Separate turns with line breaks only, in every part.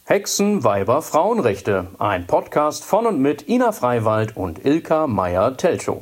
Hexen, Weiber, Frauenrechte. Ein Podcast von und mit Ina Freiwald und Ilka Meyer-Telchow.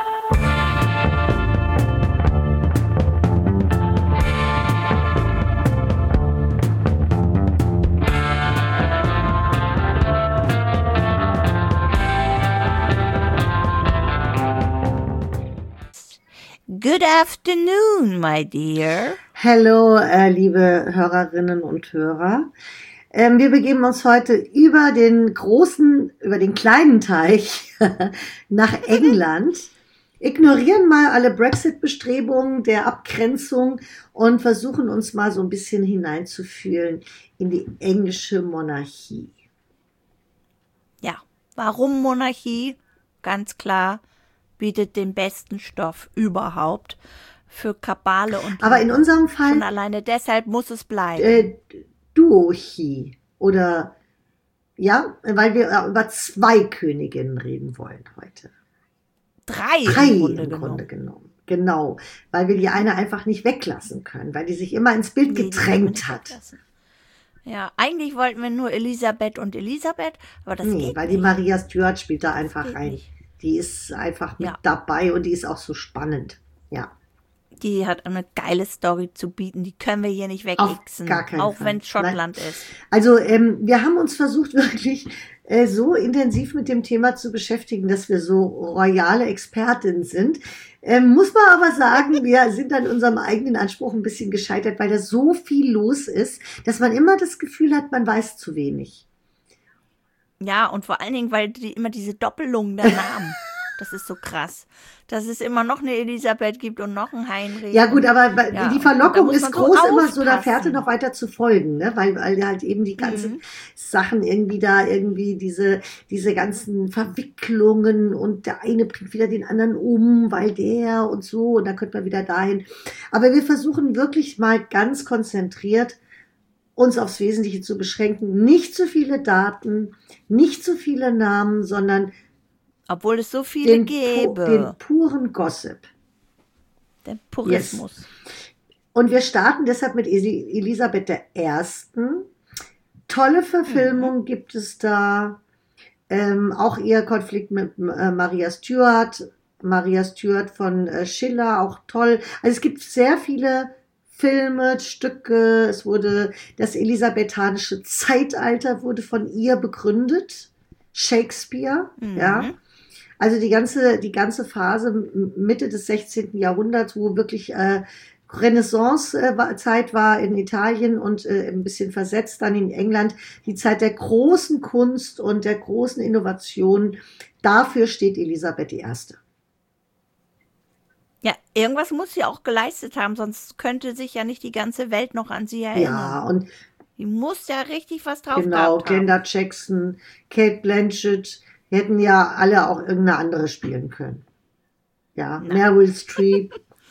Good afternoon, my dear.
Hallo, liebe Hörerinnen und Hörer. Wir begeben uns heute über den kleinen Teich nach England, ignorieren mal alle Brexit-Bestrebungen der Abgrenzung und versuchen uns mal so ein bisschen hineinzufühlen in die englische Monarchie.
Ja, warum Monarchie? Ganz klar, bietet den besten Stoff überhaupt für Kabale und
Aber in unserem Fall
schon alleine deshalb muss es bleiben.
Duochie oder ja, weil wir über zwei Königinnen reden wollen heute.
Drei
im Grunde genommen. Genau, weil wir die eine einfach nicht weglassen können, weil die sich immer ins Bild gedrängt hat.
Ja, eigentlich wollten wir nur Elisabeth und Elisabeth, aber das geht
weil
nicht.
Die Maria Stuart spielt da einfach rein.
Nicht.
Die ist einfach mit dabei und die ist auch so spannend. Ja.
Die hat eine geile Story zu bieten, die können wir hier nicht wegixen, auch wenn es Schottland ist.
Also wir haben uns versucht wirklich so intensiv mit dem Thema zu beschäftigen, dass wir so royale Expertinnen sind. Muss man aber sagen, wir sind an unserem eigenen Anspruch ein bisschen gescheitert, weil da so viel los ist, dass man immer das Gefühl hat, man weiß zu wenig.
Ja, und vor allen Dingen, weil immer diese Doppelungen der Namen, das ist so krass, dass es immer noch eine Elisabeth gibt und noch einen Heinrich.
Ja gut, aber die Verlockung ist groß,
so
immer so der Fährte noch weiter zu folgen, ne? Weil halt eben die ganzen Sachen irgendwie diese ganzen Verwicklungen und der eine bringt wieder den anderen um, weil der und so und dann könnte man wieder dahin. Aber wir versuchen wirklich mal ganz konzentriert uns aufs Wesentliche zu beschränken. Nicht zu viele Daten, nicht zu viele Namen, sondern
obwohl es so viele gäbe.
Den puren Gossip.
Der Purismus.
Yes. Und wir starten deshalb mit Elisabeth I. Tolle Verfilmung gibt es da. Auch ihr Konflikt mit Maria Stuart. Maria Stuart von Schiller, auch toll. Also es gibt sehr viele Filme, Stücke, es wurde das elisabethanische Zeitalter wurde von ihr begründet, Shakespeare, ja. Also die ganze Phase Mitte des 16. Jahrhunderts, wo wirklich Renaissance-Zeit war in Italien und ein bisschen versetzt dann in England, die Zeit der großen Kunst und der großen Innovation, dafür steht Elisabeth I.
Ja, irgendwas muss sie auch geleistet haben, sonst könnte sich ja nicht die ganze Welt noch an sie erinnern.
Ja, und
die muss ja richtig was drauf
genau,
gehabt haben.
Glenda Jackson, Cate Blanchett, die hätten ja alle auch irgendeine andere spielen können. Ja, Meryl Streep.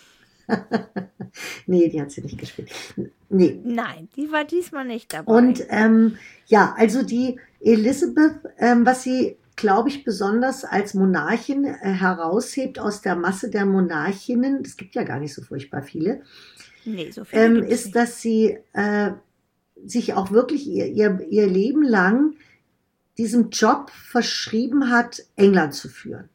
Nee, die hat sie nicht gespielt. Nee.
Nein, die war diesmal nicht dabei.
Und also die Elizabeth, was sie glaube ich, besonders als Monarchin heraushebt aus der Masse der Monarchinnen, es gibt ja gar nicht so furchtbar viele,
so viele
ist, dass sie sich auch wirklich ihr Leben lang diesem Job verschrieben hat, England zu führen.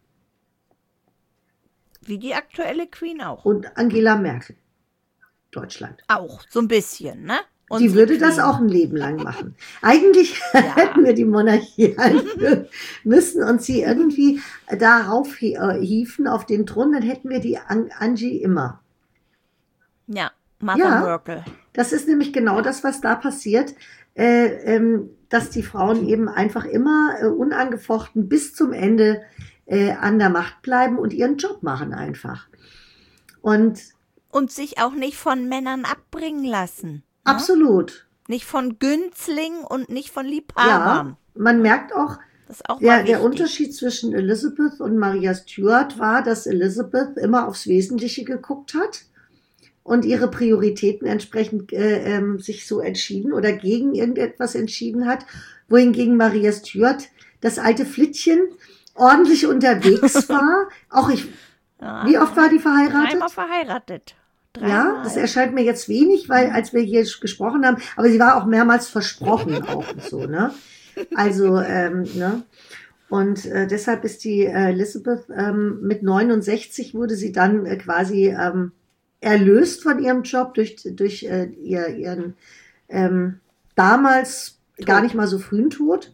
Wie die aktuelle Queen auch.
Und Angela Merkel, Deutschland.
Auch, so ein bisschen, ne?
Die würde das auch ein Leben lang machen. Eigentlich hätten wir die Monarchie einführen müssen und sie irgendwie darauf hieven, auf den Thron, dann hätten wir die Angie immer.
Ja, Mother Merkel.
Das ist nämlich genau das, was da passiert, dass die Frauen eben einfach immer unangefochten bis zum Ende an der Macht bleiben und ihren Job machen einfach. Und
sich auch nicht von Männern abbringen lassen.
Absolut.
Nicht von Günzlingen und nicht von Liebhabern.
Ja, man merkt auch, der Unterschied zwischen Elizabeth und Maria Stuart war, dass Elizabeth immer aufs Wesentliche geguckt hat und ihre Prioritäten entsprechend sich so entschieden oder gegen irgendetwas entschieden hat, wohingegen Maria Stuart, das alte Flittchen, ordentlich unterwegs war. Auch wie oft war die verheiratet?
3-mal verheiratet.
Ja, das erscheint mir jetzt wenig, weil als wir hier gesprochen haben, aber sie war auch mehrmals versprochen auch und so, ne? Also, ne? Und deshalb ist die Elizabeth mit 69 wurde sie dann quasi erlöst von ihrem Job durch ihren damals gar nicht mal so frühen Tod.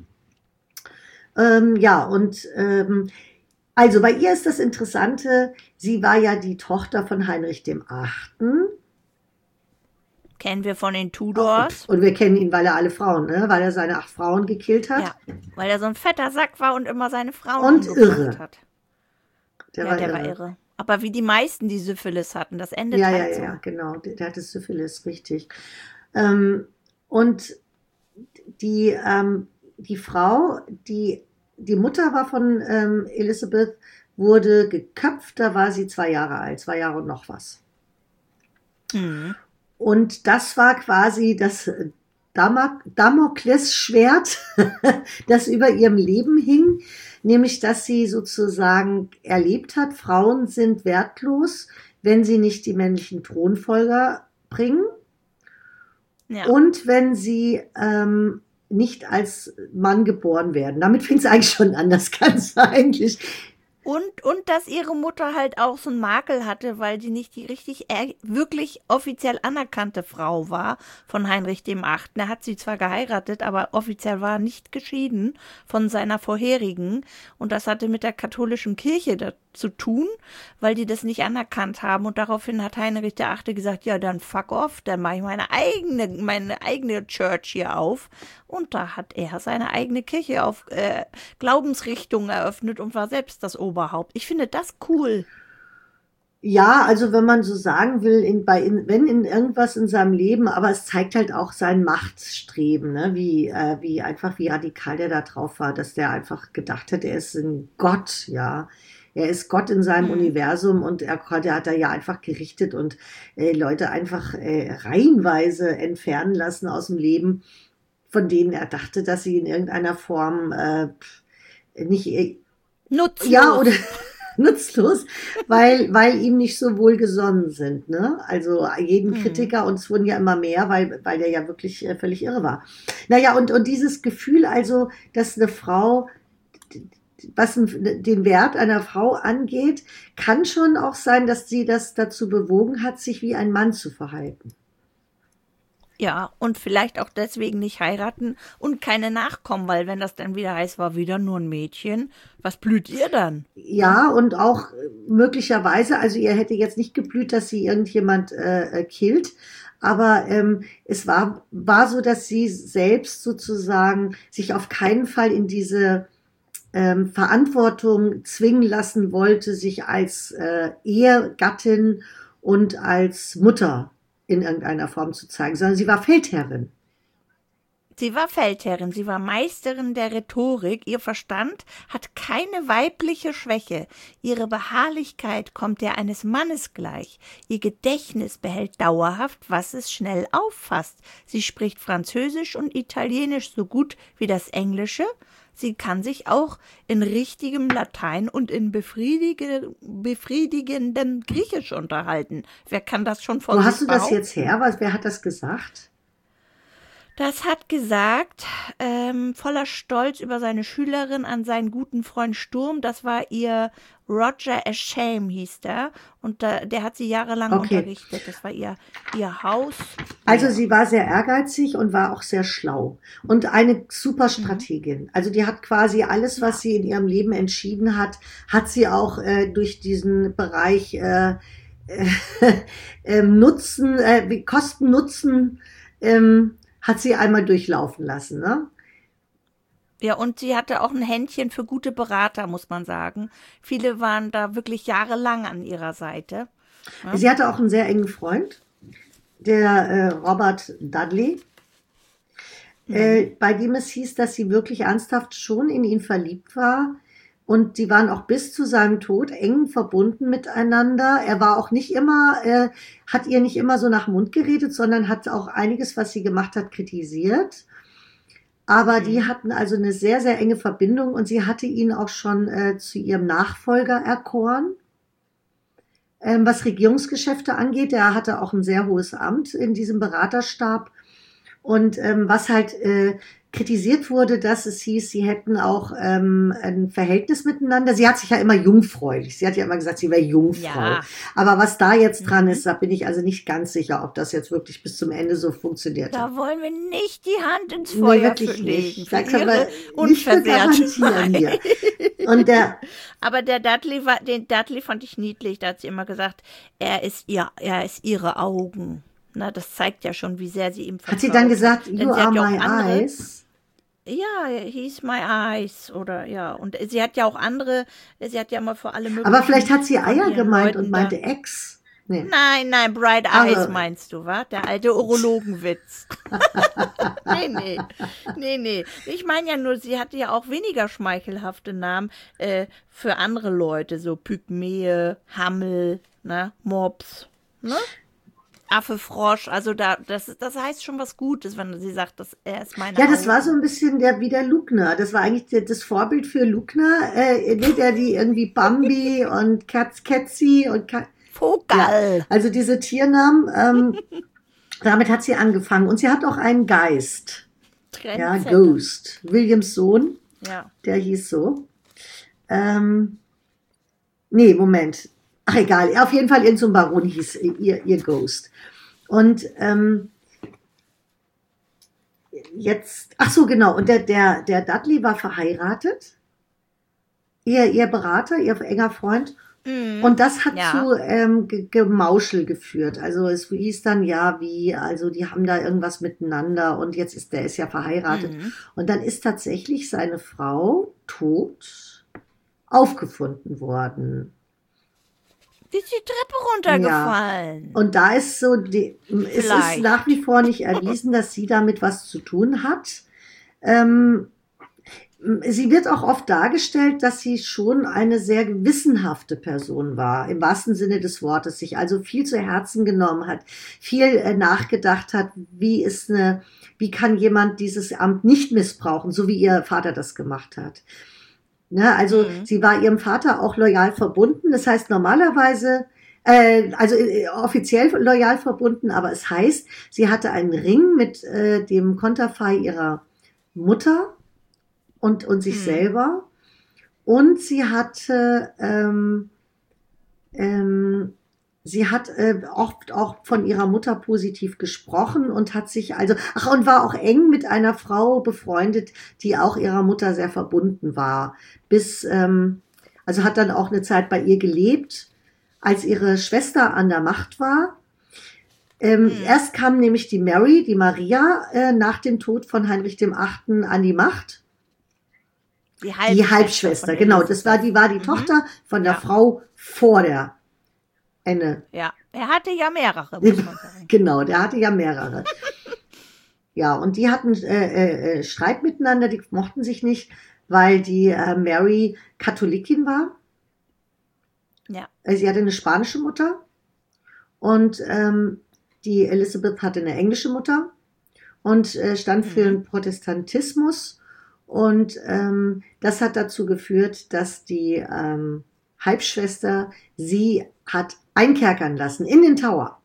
Ja, und also bei ihr ist das Interessante, sie war ja die Tochter von Heinrich dem Achten.
Kennen wir von den Tudors.
Und wir kennen ihn, weil er alle Frauen, ne? Weil er seine 8 Frauen gekillt hat.
Ja, weil er so ein fetter Sack war und immer seine Frauen
und
umgebracht
irre.
hat.
Der
war irre. Aber wie die meisten, die Syphilis hatten, das endet halt so.
Ja, genau. Der hatte Syphilis, richtig. Und die Frau, die Mutter war von Elizabeth, wurde geköpft, da war sie 2 Jahre alt, 2 Jahre und noch was.
Mhm.
Und das war quasi das Damoklesschwert, das über ihrem Leben hing, nämlich dass sie sozusagen erlebt hat, Frauen sind wertlos, wenn sie nicht die männlichen Thronfolger bringen und wenn sie nicht als Mann geboren werden. Damit fing es eigentlich schon an, das Ganze eigentlich.
Und dass ihre Mutter halt auch so einen Makel hatte, weil sie nicht die wirklich offiziell anerkannte Frau war von Heinrich dem Achten. Er hat sie zwar geheiratet, aber offiziell war nicht geschieden von seiner vorherigen. Und das hatte mit der katholischen Kirche zu tun, weil die das nicht anerkannt haben. Und daraufhin hat Heinrich der Achte gesagt, ja, dann fuck off, dann mache ich meine eigene Church hier auf. Und da hat er seine eigene Kirche auf Glaubensrichtung eröffnet und war selbst das Oberhaupt. Ich finde das cool.
Ja, also wenn man so sagen will, wenn in irgendwas in seinem Leben, aber es zeigt halt auch sein Machtstreben, ne? Wie radikal der da drauf war, dass der einfach gedacht hat, er ist ein Gott, ja. Er ist Gott in seinem Universum und er hat da ja einfach gerichtet und Leute einfach reihenweise entfernen lassen aus dem Leben, von denen er dachte, dass sie in irgendeiner Form nicht
nutzlos.
Ja, oder nutzlos, weil ihm nicht so wohlgesonnen sind, ne? Also jeden Kritiker, und es wurden ja immer mehr, weil der ja wirklich völlig irre war. Naja, und dieses Gefühl also, dass eine Frau, was den Wert einer Frau angeht, kann schon auch sein, dass sie das dazu bewogen hat, sich wie ein Mann zu verhalten.
Ja, und vielleicht auch deswegen nicht heiraten und keine Nachkommen, weil wenn das dann wieder heißt, war wieder nur ein Mädchen, was blüht ihr dann?
Ja, und auch möglicherweise, also ihr hätte jetzt nicht geblüht, dass sie irgendjemand killt, aber es war so, dass sie selbst sozusagen sich auf keinen Fall in diese Verantwortung zwingen lassen wollte, sich als Ehegattin und als Mutter in irgendeiner Form zu zeigen, sondern sie war Feldherrin.
Sie war Feldherrin, sie war Meisterin der Rhetorik, ihr Verstand hat keine weibliche Schwäche, ihre Beharrlichkeit kommt der eines Mannes gleich, ihr Gedächtnis behält dauerhaft, was es schnell auffasst, sie spricht Französisch und Italienisch so gut wie das Englische, sie kann sich auch in richtigem Latein und in befriedigendem Griechisch unterhalten. Wer kann das schon von sich behaupten?
Wo hast du das jetzt her? Wer hat das gesagt?
Das hat gesagt, voller Stolz über seine Schülerin an seinen guten Freund Sturm. Das war ihr Roger Ascham, hieß der. Und der hat sie jahrelang unterrichtet. Das war ihr Haus.
Also sie war sehr ehrgeizig und war auch sehr schlau. Und eine super Strategin. Also die hat quasi alles, was sie in ihrem Leben entschieden hat, hat sie auch durch diesen Bereich Kosten-Nutzen hat sie einmal durchlaufen lassen, ne?
Ja, und sie hatte auch ein Händchen für gute Berater, muss man sagen. Viele waren da wirklich jahrelang an ihrer Seite. Ja?
Sie hatte auch einen sehr engen Freund, der Robert Dudley, bei dem es hieß, dass sie wirklich ernsthaft schon in ihn verliebt war. Und die waren auch bis zu seinem Tod eng verbunden miteinander. Er war auch nicht immer, hat ihr nicht immer so nach dem Mund geredet, sondern hat auch einiges, was sie gemacht hat, kritisiert. Aber die hatten also eine sehr, sehr enge Verbindung und sie hatte ihn auch schon zu ihrem Nachfolger erkoren. was Regierungsgeschäfte angeht. Er hatte auch ein sehr hohes Amt in diesem Beraterstab. Und was halt kritisiert wurde, dass es hieß, sie hätten auch ein Verhältnis miteinander. Sie hat sich ja immer jungfräulich. Sie hat ja immer gesagt, sie wäre Jungfrau.
Ja.
Aber was da jetzt dran ist, da bin ich also nicht ganz sicher, ob das jetzt wirklich bis zum Ende so funktioniert hat.
Da wollen wir nicht die Hand ins
Nee,
Feuer
wirklich
für legen.
nicht.
Für
Da können wir
ihre
nicht für
unversehrt.
garantieren hier. Und
Aber den Dudley fand ich niedlich. Da hat sie immer gesagt, er ist ihre Augen. Na, das zeigt ja schon, wie sehr sie ihm vertraut.
hat sie dann gesagt,
Denn
you
sie hat
are
ja auch
my
andere,
eyes?
Ja, he's my eyes oder ja. Und sie hat ja auch andere, sie hat ja immer vor allem
Aber vielleicht hat sie
von
Eier
ihren
gemeint
Leuten
und meinte Ex. Nee.
Nein, Bright
Aber-
Eyes meinst du, wa? Der alte Urologenwitz. Nee. Ich meine ja nur, sie hatte ja auch weniger schmeichelhafte Namen für andere Leute, so Pygmäe, Hammel, ne, Mops, ne? Affe, Frosch, also das heißt schon was Gutes, wenn sie sagt, dass er ist meine
Ja, das
Augen.
war so ein bisschen wie der Lugner. Das war eigentlich das Vorbild für Lugner, der die irgendwie Bambi und Kätzi und
Vogel.
also diese Tiernamen. Damit hat sie angefangen. Und sie hat auch einen Geist. Ja,
Trendsetter.
Ghost. Williams Sohn,
Ja.
der hieß so. Nee, Moment. Ach, egal. Auf jeden Fall, irgend so ein Baron hieß ihr Ghost. Und jetzt, ach so, genau. Und der Dudley war verheiratet. Ihr Berater, ihr enger Freund. Und das hat
Ja.
zu Gemauschel geführt. Also es hieß dann also die haben da irgendwas miteinander und jetzt der ist ja verheiratet. Und dann ist tatsächlich seine Frau tot aufgefunden worden.
Die ist die Treppe runtergefallen.
Und da ist so, es ist
Vielleicht.
nach wie vor nicht erwiesen, dass sie damit was zu tun hat. Sie wird auch oft dargestellt, dass sie schon eine sehr gewissenhafte Person war, im wahrsten Sinne des Wortes, sich also viel zu Herzen genommen hat, viel nachgedacht hat, wie kann jemand dieses Amt nicht missbrauchen, so wie ihr Vater das gemacht hat. Ne, also sie war ihrem Vater auch loyal verbunden, das heißt normalerweise, offiziell loyal verbunden, aber es heißt, sie hatte einen Ring mit dem Konterfei ihrer Mutter und sich selber. Und sie hatte, oft auch von ihrer Mutter positiv gesprochen und hat sich und war auch eng mit einer Frau befreundet, die auch ihrer Mutter sehr verbunden war. Hat dann auch eine Zeit bei ihr gelebt, als ihre Schwester an der Macht war. Erst kam nämlich die Maria, nach dem Tod von Heinrich VIII. An die Macht. Die Halbschwester,
von
genau.
Elisabeth.
Die war die Tochter von der
Ja.
Frau vor der Enne.
Ja, er hatte ja mehrere, muss man sagen.
Genau, der hatte ja mehrere. Ja, und die hatten Streit miteinander, die mochten sich nicht, weil die Mary Katholikin war.
Ja.
Sie hatte eine spanische Mutter und die Elizabeth hatte eine englische Mutter und stand für den Protestantismus. Und das hat dazu geführt, dass die Halbschwester sie hat einkerkern lassen in den Tower.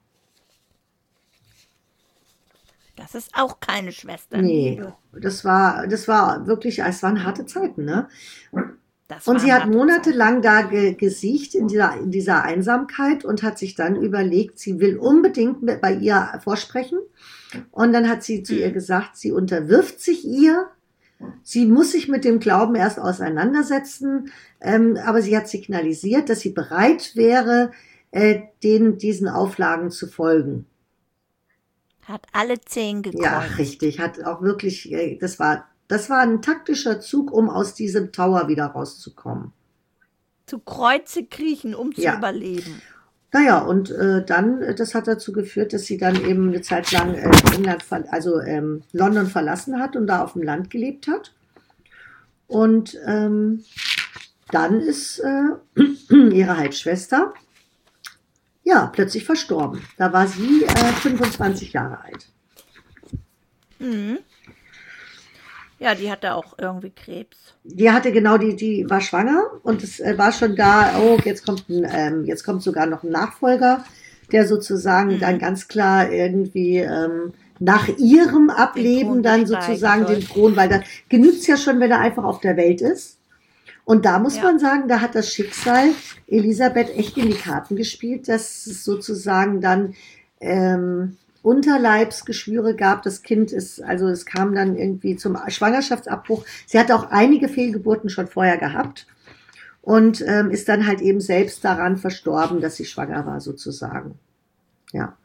Das ist auch keine Schwester.
Nee, das war wirklich, es waren harte Zeiten, ne?
Das
Und
waren
sie hat
harte
monatelang da gesiecht in dieser Einsamkeit und hat sich dann überlegt, sie will unbedingt bei ihr vorsprechen. Und dann hat sie zu ihr gesagt, sie unterwirft sich ihr. Sie muss sich mit dem Glauben erst auseinandersetzen, aber sie hat signalisiert, dass sie bereit wäre, diesen Auflagen zu folgen.
Hat alle 10 gekreuzt.
Ja, richtig. Hat auch wirklich, das war ein taktischer Zug, um aus diesem Tower wieder rauszukommen.
Zu Kreuze kriechen, um zu
Ja.
überleben.
Naja, und dann, das hat dazu geführt, dass sie dann eben eine Zeit lang London verlassen hat und da auf dem Land gelebt hat. Und dann ist ihre Halbschwester plötzlich verstorben. Da war sie 25 Jahre alt.
Ja, die hatte auch irgendwie Krebs.
Die hatte genau, die war schwanger und es war schon da, oh, jetzt kommt sogar noch ein Nachfolger, der sozusagen dann ganz klar irgendwie nach ihrem Ableben dann sozusagen den Thron, weil da genügt's ja schon, wenn er einfach auf der Welt ist. Und da muss man sagen, da hat das Schicksal Elisabeth echt in die Karten gespielt, dass es sozusagen dann Unterleibsgeschwüre gab. Das Kind es kam dann irgendwie zum Schwangerschaftsabbruch. Sie hatte auch einige Fehlgeburten schon vorher gehabt und ist dann halt eben selbst daran verstorben, dass sie schwanger war sozusagen. Ja.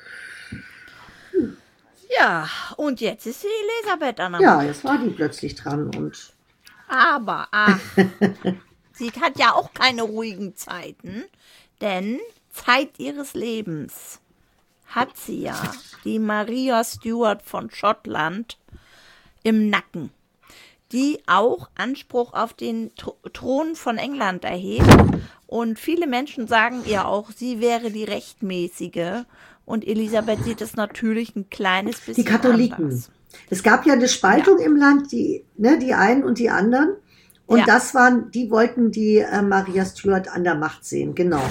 Ja, und jetzt ist die Elisabeth an der
Ja,
Macht.
jetzt war die plötzlich dran und
Aber, sie hat ja auch keine ruhigen Zeiten, denn Zeit ihres Lebens hat sie ja die Maria Stuart von Schottland im Nacken, die auch Anspruch auf den Thron von England erhebt. Und viele Menschen sagen ihr auch, sie wäre die Rechtmäßige. Und Elisabeth sieht es natürlich ein kleines bisschen
die Katholiken.
anders.
Es gab ja eine Spaltung im Land, die einen und die anderen. Und die wollten die Maria Stuart an der Macht sehen, genau.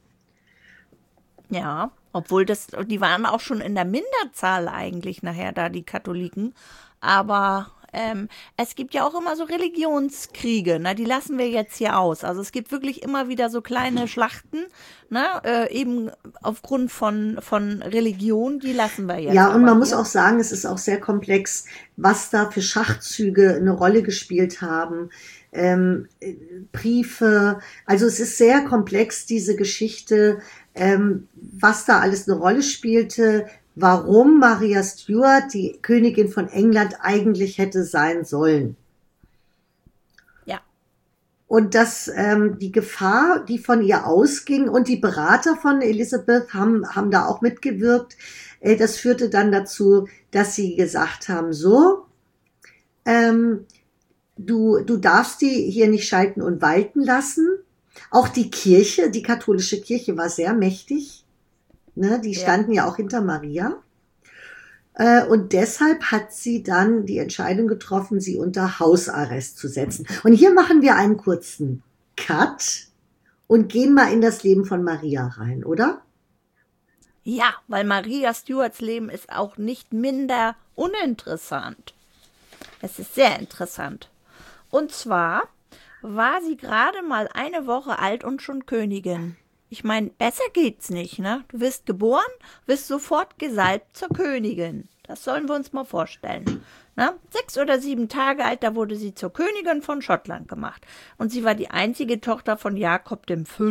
Ja, obwohl die waren auch schon in der Minderzahl eigentlich nachher da, die Katholiken. Aber es gibt ja auch immer so Religionskriege, ne? Die lassen wir jetzt hier aus. Also es gibt wirklich immer wieder so kleine Schlachten, ne? Eben aufgrund von Religion, die lassen wir jetzt.
Ja, und man muss auch sagen, es ist auch sehr komplex, was da für Schachzüge eine Rolle gespielt haben. Briefe, also es ist sehr komplex, diese Geschichte, was da alles eine Rolle spielte, warum Maria Stuart die Königin von England eigentlich hätte sein sollen.
Ja.
Und dass die Gefahr, die von ihr ausging, und die Berater von Elizabeth haben da auch mitgewirkt, das führte dann dazu, dass sie gesagt haben, so, du darfst die hier nicht schalten und walten lassen. Auch die Kirche, die katholische Kirche war sehr mächtig. Ne, die standen ja auch hinter Maria. Und deshalb hat sie dann die Entscheidung getroffen, sie unter Hausarrest zu setzen. Und hier machen wir einen kurzen Cut und gehen mal in das Leben von Maria rein, oder?
Ja, weil Maria Stuarts Leben ist auch nicht minder uninteressant. Es ist sehr interessant. Und zwar war sie gerade mal eine Woche alt und schon Königin. Ich meine, besser geht's nicht, ne? Du wirst geboren, wirst sofort gesalbt zur Königin. Das sollen wir uns mal vorstellen. Ne? 6 oder 7 Tage alt, da wurde sie zur Königin von Schottland gemacht. Und sie war die einzige Tochter von Jakob V.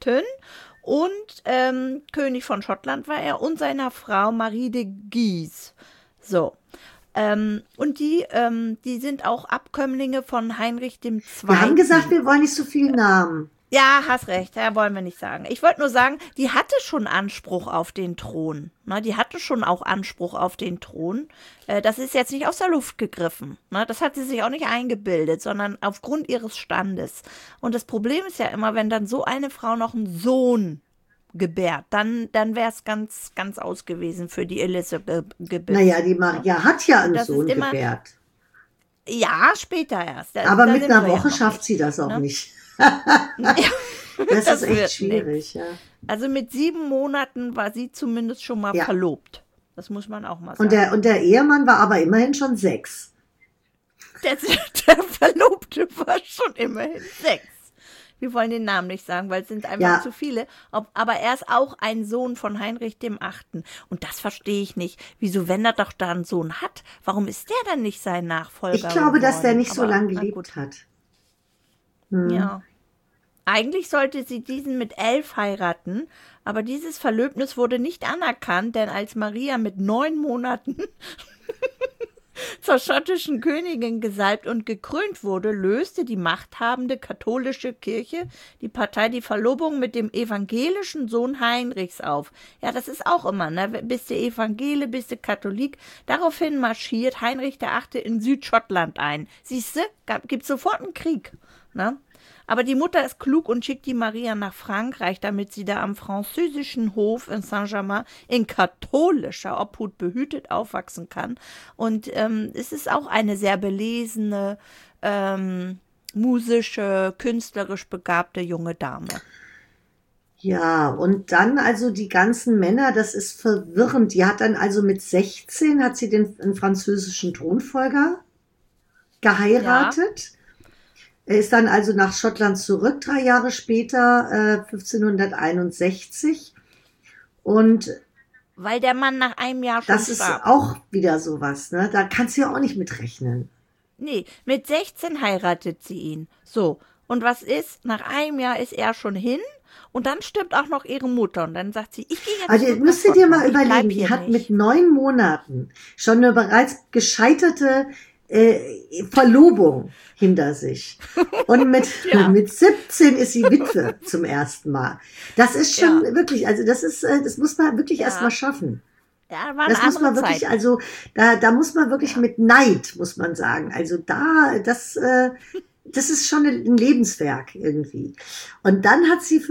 Und König von Schottland war er und seiner Frau Marie de Guise. So. Und die sind auch Abkömmlinge von Heinrich II.
Wir haben gesagt, wir wollen nicht so viele Namen.
Ja, hast recht, ja, wollen wir nicht sagen. Ich wollte nur sagen, die hatte schon Anspruch auf den Thron. Ne? Die hatte schon auch Anspruch auf den Thron. Das ist jetzt nicht aus der Luft gegriffen. Ne? Das hat sie sich auch nicht eingebildet, sondern aufgrund ihres Standes. Und das Problem ist ja immer, wenn dann so eine Frau noch einen Sohn gebärt, dann wäre es ganz, ganz aus gewesen für die Elisabeth.
Naja, die Maria hat ja einen Sohn gebärt.
Ja, später erst.
Aber mit einer Woche schafft sie das auch nicht. Das ist echt schwierig, ja.
Also mit 7 Monaten war sie zumindest schon mal verlobt. Das muss man auch mal sagen.
Und der Ehemann war aber immerhin schon 6.
Der Verlobte war schon immerhin 6. Wir wollen den Namen nicht sagen, weil es sind einfach zu viele. Aber er ist auch ein Sohn von Heinrich dem 8. Und das verstehe ich nicht. Wieso, wenn er doch da einen Sohn hat, warum ist der dann nicht sein Nachfolger?
Ich glaube, dass der nicht so lange gelebt hat.
Ja. Eigentlich sollte sie diesen mit 11 heiraten, aber dieses Verlöbnis wurde nicht anerkannt, denn als Maria mit 9 Monaten zur schottischen Königin gesalbt und gekrönt wurde, löste die machthabende katholische Kirche die Verlobung mit dem evangelischen Sohn Heinrichs auf. Ja, das ist auch immer, ne? Bist du Evangele, bist du Katholik? Daraufhin marschiert Heinrich VIII. In Südschottland ein. Siehst du, gibt sofort einen Krieg, ne? Aber die Mutter ist klug und schickt die Maria nach Frankreich, damit sie da am französischen Hof in Saint-Germain in katholischer Obhut behütet aufwachsen kann. Und es ist auch eine sehr belesene, musische, künstlerisch begabte junge Dame.
Ja, und dann also die ganzen Männer, das ist verwirrend. Die hat dann also mit 16 hat sie den französischen Thronfolger geheiratet. Er ist dann also nach Schottland zurück, 3 Jahre später, 1561. Und
weil der Mann nach einem Jahr schon
das
starb.
ist auch wieder sowas, ne? Da kannst du ja auch nicht mitrechnen.
Nee, mit 16 heiratet sie ihn. So, und was ist? Nach einem Jahr ist er schon hin und dann stirbt auch noch ihre Mutter. Und dann sagt sie, ich gehe jetzt
Also
zurück
müsst
nach
ihr dir mal
Schottland. Ich bleib
überlegen, die
hier
hat
nicht.
mit 9 Monaten schon eine bereits gescheiterte Verlobung hinter sich. Und mit 17 ist sie Witwe zum ersten Mal. Das ist schon wirklich, also das muss man wirklich erst mal schaffen.
Ja, war
Das
eine
muss man
andere
wirklich,
Zeit.
also da muss man wirklich mit Neid, muss man sagen. Also das ist schon ein Lebenswerk irgendwie. Und dann hat sie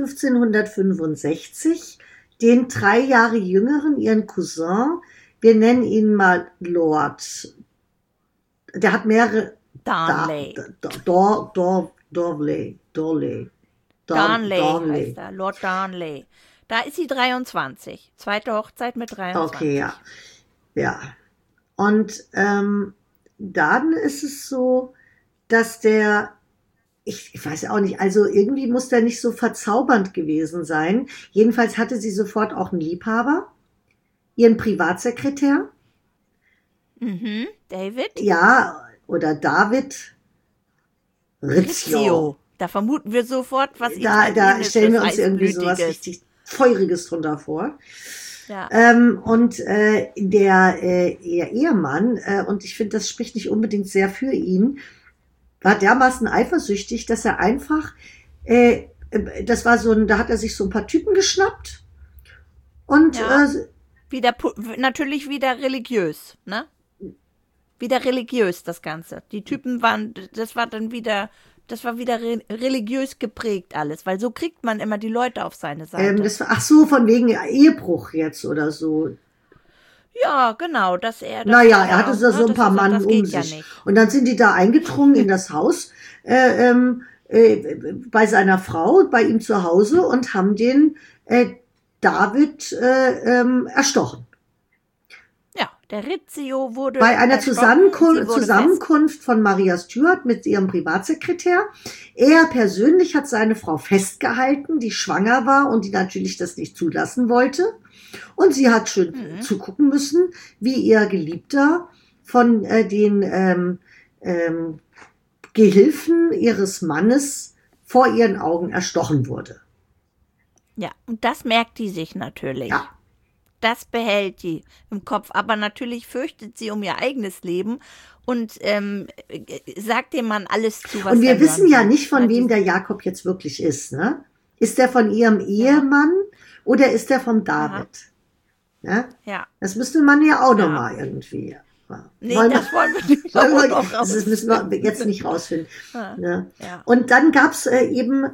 1565 den 3 Jahre jüngeren, ihren Cousin, wir nennen ihn mal Lord, der hat mehrere,
Darnley.
Darnley
Darnley heißt er, Lord Darnley. Da ist sie 23. Zweite Hochzeit mit 23.
Okay, ja. Ja. Und dann ist es so, dass ich weiß ja auch nicht, also irgendwie muss der nicht so verzaubernd gewesen sein. Jedenfalls hatte sie sofort auch einen Liebhaber, ihren Privatsekretär.
Mhm. David?
Ja, oder David Rizzio.
Da vermuten wir sofort, was
Da stellen wir uns irgendwie so was
Heißblütiges.
richtig Feuriges drunter vor.
Ja.
Und der ihr Ehemann, und ich finde, das spricht nicht unbedingt sehr für ihn, war dermaßen eifersüchtig, dass er einfach, das war da hat er sich so ein paar Typen geschnappt und
Ja. Natürlich wieder religiös, ne? Wieder religiös, das Ganze. Die Typen das war wieder religiös geprägt alles, weil so kriegt man immer die Leute auf seine Seite.
ach so, von wegen Ehebruch jetzt oder so.
Ja, genau, dass er...
Naja, er hatte so ein paar Mann
das
um
geht ja
sich.
nicht.
Und dann sind die da eingedrungen in das Haus, bei seiner Frau, bei ihm zu Hause und haben den David erstochen.
Ja, der Rizzio wurde...
Bei einer
erstochen, sie wurde
Zusammenkunft von Maria Stuart mit ihrem Privatsekretär. Er persönlich hat seine Frau festgehalten, die schwanger war und die natürlich das nicht zulassen wollte. Und sie hat schön zugucken müssen, wie ihr Geliebter von den Gehilfen ihres Mannes vor ihren Augen erstochen wurde.
Ja, und das merkt die sich natürlich.
Ja.
Das behält die im Kopf. Aber natürlich fürchtet sie um ihr eigenes Leben und sagt dem Mann alles zu, was
Und wir
er
wissen
hören
ja
will.
nicht, von
Ja,
wem der Jakob jetzt wirklich ist. Ne? Ist der von ihrem Ehemann oder ist der vom David? Ja?
Ja.
Das müsste man ja auch noch mal irgendwie.
Nee, das wollen wir nicht auch raus.
Das müssen wir jetzt nicht rausfinden. Ne?
Ja.
Und dann gab's eben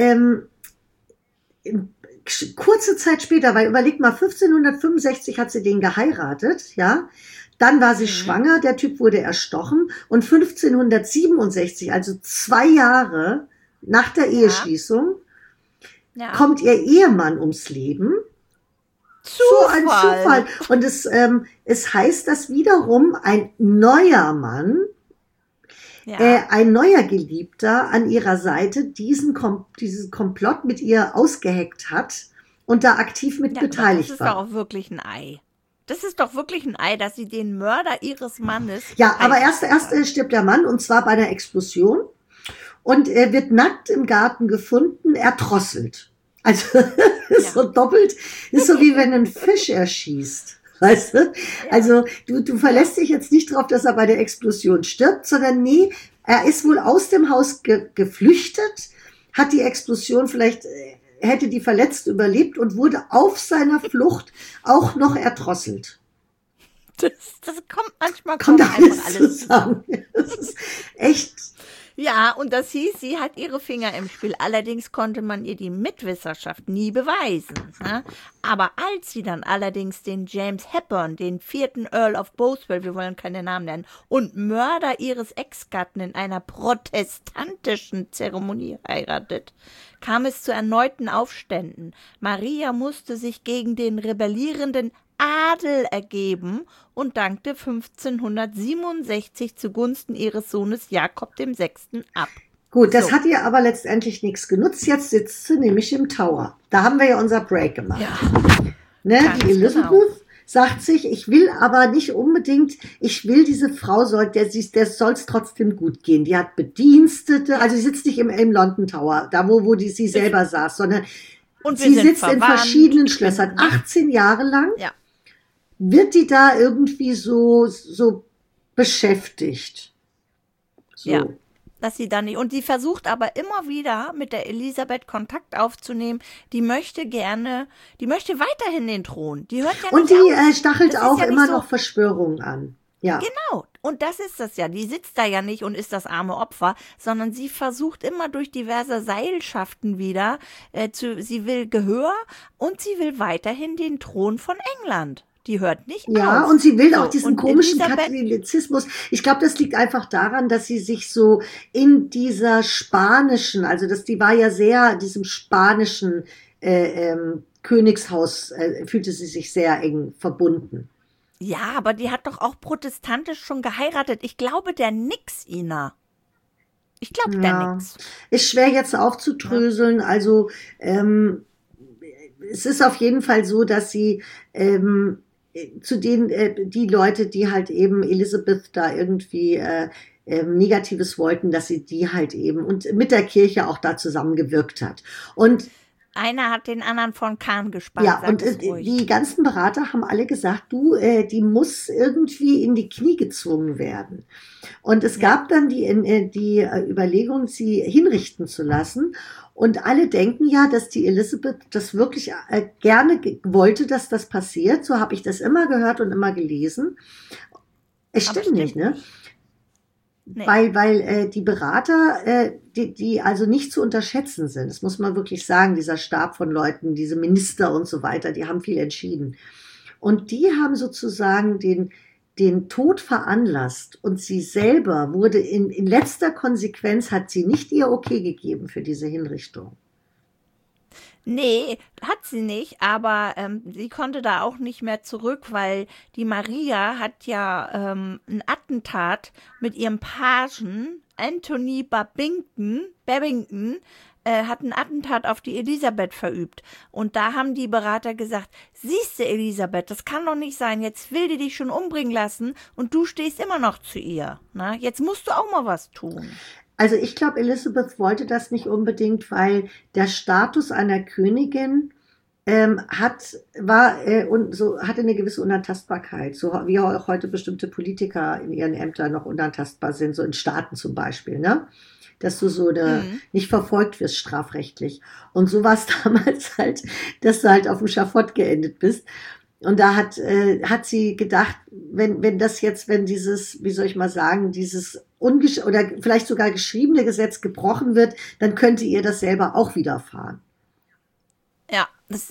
kurze Zeit später, weil überleg mal, 1565 hat sie den geheiratet, ja. Dann war sie schwanger, der Typ wurde erstochen und 1567, also 2 Jahre nach der Eheschließung, kommt ihr Ehemann ums Leben. So ein Zufall. Und es heißt, dass wiederum ein neuer Mann, ein neuer Geliebter an ihrer Seite diesen Komplott mit ihr ausgeheckt hat und da aktiv mit beteiligt war.
Das ist doch auch wirklich ein Ei. Das ist doch wirklich ein Ei, dass sie den Mörder ihres Mannes...
Ja, aber erst stirbt der Mann und zwar bei einer Explosion und er wird nackt im Garten gefunden, erdrosselt. Also ist so doppelt, ist so wie wenn ein Fisch erschießt. Weißt du? Ja. Also du verlässt dich jetzt nicht drauf, dass er bei der Explosion stirbt, sondern nee, er ist wohl aus dem Haus geflüchtet, hat die Explosion vielleicht, hätte die verletzt überlebt und wurde auf seiner Flucht auch noch erdrosselt.
Das kommt manchmal
Kommt alles zusammen. Das ist echt
Ja, und das hieß, sie hat ihre Finger im Spiel. Allerdings konnte man ihr die Mitwisserschaft nie beweisen. Ne? Aber als sie dann allerdings den James Hepburn, den 4. Earl of Bothwell, wir wollen keine Namen nennen, und Mörder ihres Ex-Gatten in einer protestantischen Zeremonie heiratet, kam es zu erneuten Aufständen. Maria musste sich gegen den rebellierenden Adel ergeben und dankte 1567 zugunsten ihres Sohnes Jakob VI. Ab.
Gut, das hat ihr aber letztendlich nichts genutzt. Jetzt sitzt sie nämlich im Tower. Da haben wir ja unser Break gemacht.
Ja,
ne? Die Elizabeth sagt sich, ich will aber nicht unbedingt, ich will diese Frau, der soll es trotzdem gut gehen. Die hat Bedienstete, also sie sitzt nicht im London Tower, da wo sie selber saß, sondern sie sitzt in verschiedenen Schlössern, 18 Jahre lang.
Ja.
Wird die da irgendwie so beschäftigt? So.
Ja, dass sie dann nicht. Und sie versucht aber immer wieder mit der Elisabeth Kontakt aufzunehmen. Die möchte weiterhin den Thron. Die hört ja
und
nicht
die
auf.
stachelt
Das
auch
ist ja
immer
nicht so.
noch Verschwörungen an. Ja.
Genau, und das ist das ja. Die sitzt da ja nicht und ist das arme Opfer, sondern sie versucht immer durch diverse Seilschaften wieder, sie will Gehör und sie will weiterhin den Thron von England. Die hört nicht auf.
Ja, und sie will auch diesen
und
komischen Katholizismus. Ich glaube, das liegt einfach daran, dass sie sich so in dieser spanischen, die war ja sehr diesem spanischen Königshaus, fühlte sie sich sehr eng verbunden.
Ja, aber die hat doch auch protestantisch schon geheiratet. Ich glaube der nix, Ina. Ich glaube der nix.
Ist schwer jetzt aufzudröseln. Ja. Also es ist auf jeden Fall so, dass sie zu denen die Leute, die halt eben Elizabeth da irgendwie Negatives wollten, dass sie die halt eben und mit der Kirche auch da zusammengewirkt hat. Und
einer hat den anderen von Kahn gespannt.
Ja, und die ganzen Berater haben alle gesagt, die muss irgendwie in die Knie gezwungen werden. Und es gab dann die Überlegung, sie hinrichten zu lassen. Und alle denken ja, dass die Elisabeth das wirklich gerne wollte, dass das passiert. So habe ich das immer gehört und immer gelesen. Es stimmt nicht, ne? Nee. Weil die Berater, die also nicht zu unterschätzen sind, das muss man wirklich sagen, dieser Stab von Leuten, diese Minister und so weiter, die haben viel entschieden. Und die haben sozusagen den Tod veranlasst und sie selber wurde in letzter Konsequenz, hat sie nicht ihr Okay gegeben für diese Hinrichtung.
Nee, hat sie nicht, aber sie konnte da auch nicht mehr zurück, weil die Maria hat ja ein Attentat mit ihrem Pagen Anthony Babington hat ein Attentat auf die Elisabeth verübt. Und da haben die Berater gesagt, siehste Elisabeth, das kann doch nicht sein, jetzt will die dich schon umbringen lassen und du stehst immer noch zu ihr. Na, jetzt musst du auch mal was tun.
Also ich glaube, Elisabeth wollte das nicht unbedingt, weil der Status einer Königin hatte eine gewisse Unantastbarkeit, so wie auch heute bestimmte Politiker in ihren Ämtern noch unantastbar sind, so in Staaten zum Beispiel, ne? Dass du nicht verfolgt wirst strafrechtlich. Und so war es damals halt, dass du halt auf dem Schafott geendet bist. Und da hat sie gedacht, wenn dieses, wie soll ich mal sagen, dieses oder vielleicht sogar geschriebene Gesetz gebrochen wird, dann könnte ihr das selber auch widerfahren.
Ja,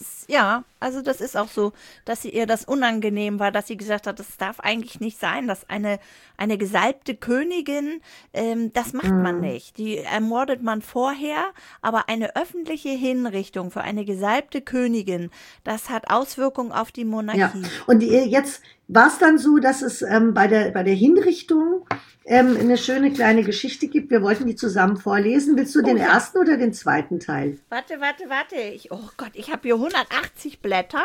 das ist auch so, dass ihr das unangenehm war, dass sie gesagt hat, das darf eigentlich nicht sein, dass eine gesalbte Königin, das macht man nicht. Die ermordet man vorher, aber eine öffentliche Hinrichtung für eine gesalbte Königin, das hat Auswirkungen auf die Monarchie.
Ja. Und jetzt war es dann so, dass es bei der Hinrichtung eine schöne kleine Geschichte gibt. Wir wollten die zusammen vorlesen. Willst du den ersten oder den zweiten Teil?
Warte. Oh Gott, ich habe hier 180 Blätter.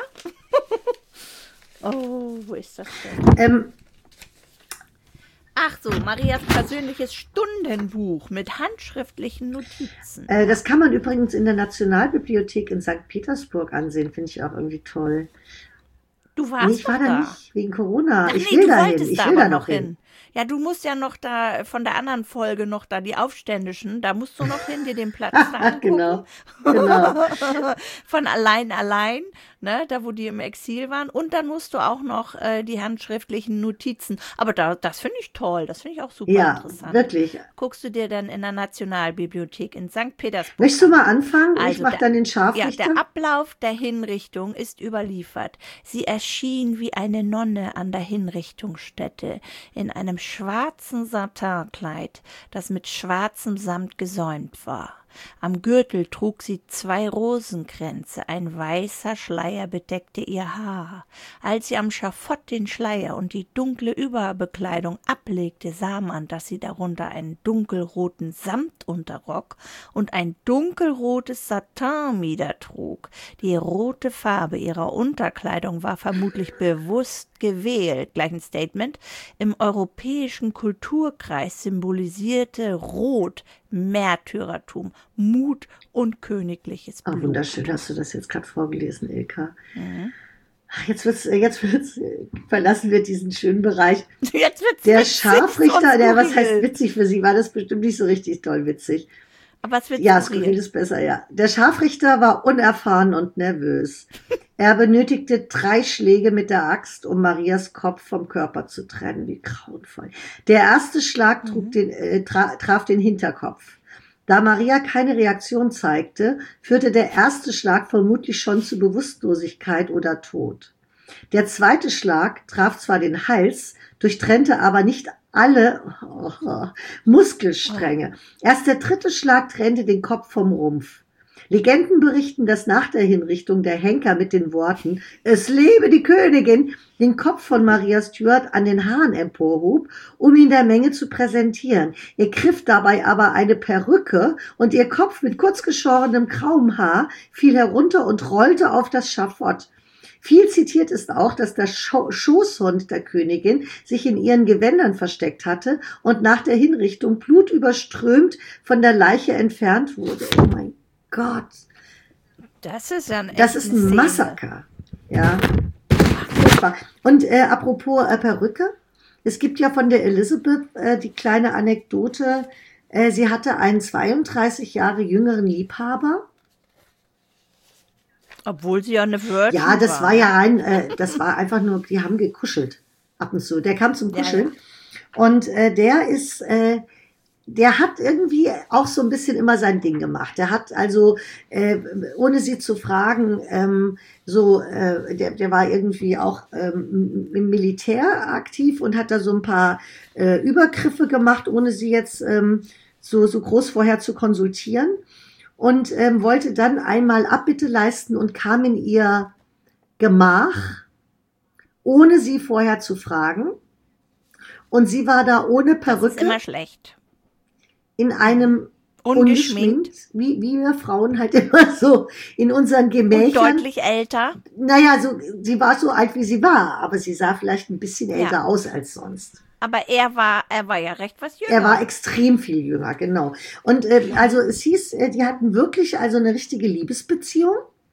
Oh, wo ist das denn? Ach so, Marias persönliches Stundenbuch mit handschriftlichen Notizen.
Das kann man übrigens in der Nationalbibliothek in St. Petersburg ansehen. Finde ich auch irgendwie toll.
Du warst
ich war da nicht, wegen Corona.
Ach,
ich will da hin. Ich will da noch hin.
Ja, du musst ja noch da von der anderen Folge noch da die Aufständischen, da musst du noch hin, dir den Platz da angucken.
Genau.
Von allein, ne, da wo die im Exil waren. Und dann musst du auch noch die handschriftlichen Notizen. Aber das finde ich toll, das finde ich auch super
Ja,
interessant.
wirklich.
Guckst du dir dann in der Nationalbibliothek in St. Petersburg
Möchtest du mal anfangen? Ich
Also
mache dann den
ja,
Scharfrichter.
der Ablauf der Hinrichtung ist überliefert. Sie erschien wie eine Nonne an der Hinrichtungsstätte in einem schwarzen Satinkleid, das mit schwarzem Samt gesäumt war. Am Gürtel trug sie 2 Rosenkränze, ein weißer Schleier bedeckte ihr Haar. Als sie am Schafott den Schleier und die dunkle Überbekleidung ablegte, sah man, dass sie darunter einen dunkelroten Samtunterrock und ein dunkelrotes Satinmieder trug. Die rote Farbe ihrer Unterkleidung war vermutlich bewusst gewählt, gleich ein Statement. Im europäischen Kulturkreis symbolisierte Rot Märtyrertum, Mut und königliches Blut.
Wunderschön, hast du das jetzt gerade vorgelesen, Ilka. Ach, jetzt verlassen wir diesen schönen Bereich.
Jetzt wird's
Der
witzig,
Scharfrichter,
sonst
was heißt
skurril.
witzig für Sie? War das bestimmt nicht so richtig toll witzig?
Aber es wird
Ja,
skurril.
skurril ist besser, ja. Der Scharfrichter war unerfahren und nervös. Er benötigte 3 Schläge mit der Axt, um Marias Kopf vom Körper zu trennen. Wie grauenvoll. Der erste Schlag traf den Hinterkopf. Da Maria keine Reaktion zeigte, führte der erste Schlag vermutlich schon zu Bewusstlosigkeit oder Tod. Der zweite Schlag traf zwar den Hals, durchtrennte aber nicht alle Muskelstränge. Erst der dritte Schlag trennte den Kopf vom Rumpf. Legenden berichten, dass nach der Hinrichtung der Henker mit den Worten »Es lebe die Königin« den Kopf von Maria Stuart an den Haaren emporhob, um ihn der Menge zu präsentieren. Er griff dabei aber eine Perücke und ihr Kopf mit kurz geschorenem grauem Haar fiel herunter und rollte auf das Schafott. Viel zitiert ist auch, dass der Schoßhund der Königin sich in ihren Gewändern versteckt hatte und nach der Hinrichtung blutüberströmt von der Leiche entfernt wurde. Oh mein Gott.
Das ist ja
Das ist ein Massaker. Ja. Furchtbar. Und apropos Perücke, es gibt ja von der Elizabeth die kleine Anekdote, sie hatte einen 32 Jahre jüngeren Liebhaber.
Obwohl sie ja eine Virgin
Ja, das war ja das war einfach nur, die haben gekuschelt ab und zu. Der kam zum Kuscheln. Ja. Und der hat irgendwie auch so ein bisschen immer sein Ding gemacht. Der hat also, ohne sie zu fragen, der war irgendwie auch im Militär aktiv und hat da so ein paar Übergriffe gemacht, ohne sie jetzt so groß vorher zu konsultieren. Und wollte dann einmal Abbitte leisten und kam in ihr Gemach, ohne sie vorher zu fragen. Und sie war da ohne Perücke.
Das ist immer schlecht.
In einem
ungeschminkt,
wie wir Frauen halt immer so in unseren Gemächern.
Und deutlich älter.
Naja, sie war so alt, wie sie war, aber sie sah vielleicht ein bisschen älter aus als sonst.
Aber er war ja recht was jünger.
Er war extrem viel jünger, genau. Und also es hieß, die hatten wirklich also eine richtige Liebesbeziehung.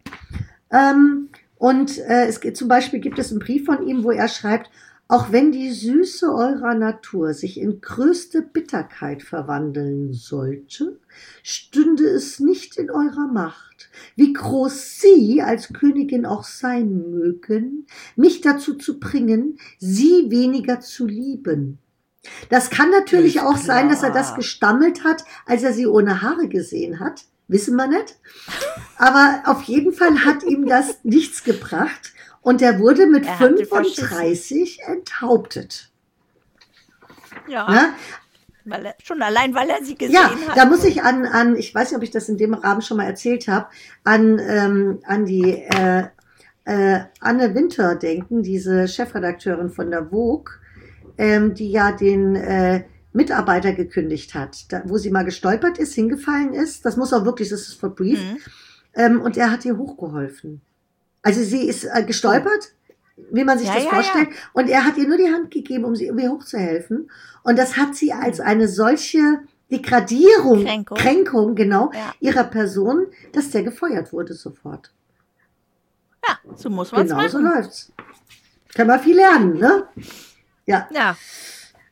Zum Beispiel gibt es einen Brief von ihm, wo er schreibt, auch wenn die Süße eurer Natur sich in größte Bitterkeit verwandeln sollte, stünde es nicht in eurer Macht, wie groß Sie als Königin auch sein mögen, mich dazu zu bringen, Sie weniger zu lieben. Das kann natürlich auch sein, dass er das gestammelt hat, als er sie ohne Haare gesehen hat. Wissen wir nicht. Aber auf jeden Fall hat ihm das nichts gebracht. Und er wurde mit 35 enthauptet.
Ja,
ne?
weil er sie gesehen hat.
Ja, da muss ich an, ich weiß nicht, ob ich das in dem Rahmen schon mal erzählt habe, an die Anne Wintour denken, diese Chefredakteurin von der Vogue, die ja den Mitarbeiter gekündigt hat, wo sie mal gestolpert ist, hingefallen ist. Das muss auch wirklich, das ist verbrieft. Und er hat ihr hochgeholfen. Also sie ist gestolpert, wie man sich das vorstellt. Ja. Und er hat ihr nur die Hand gegeben, um ihr hochzuhelfen. Und das hat sie als eine solche Degradierung, Kränkung genau, ihrer Person, dass der gefeuert wurde sofort.
Ja, so muss man es machen.
Genau so läuft's. Kann man viel lernen, ne? Ja.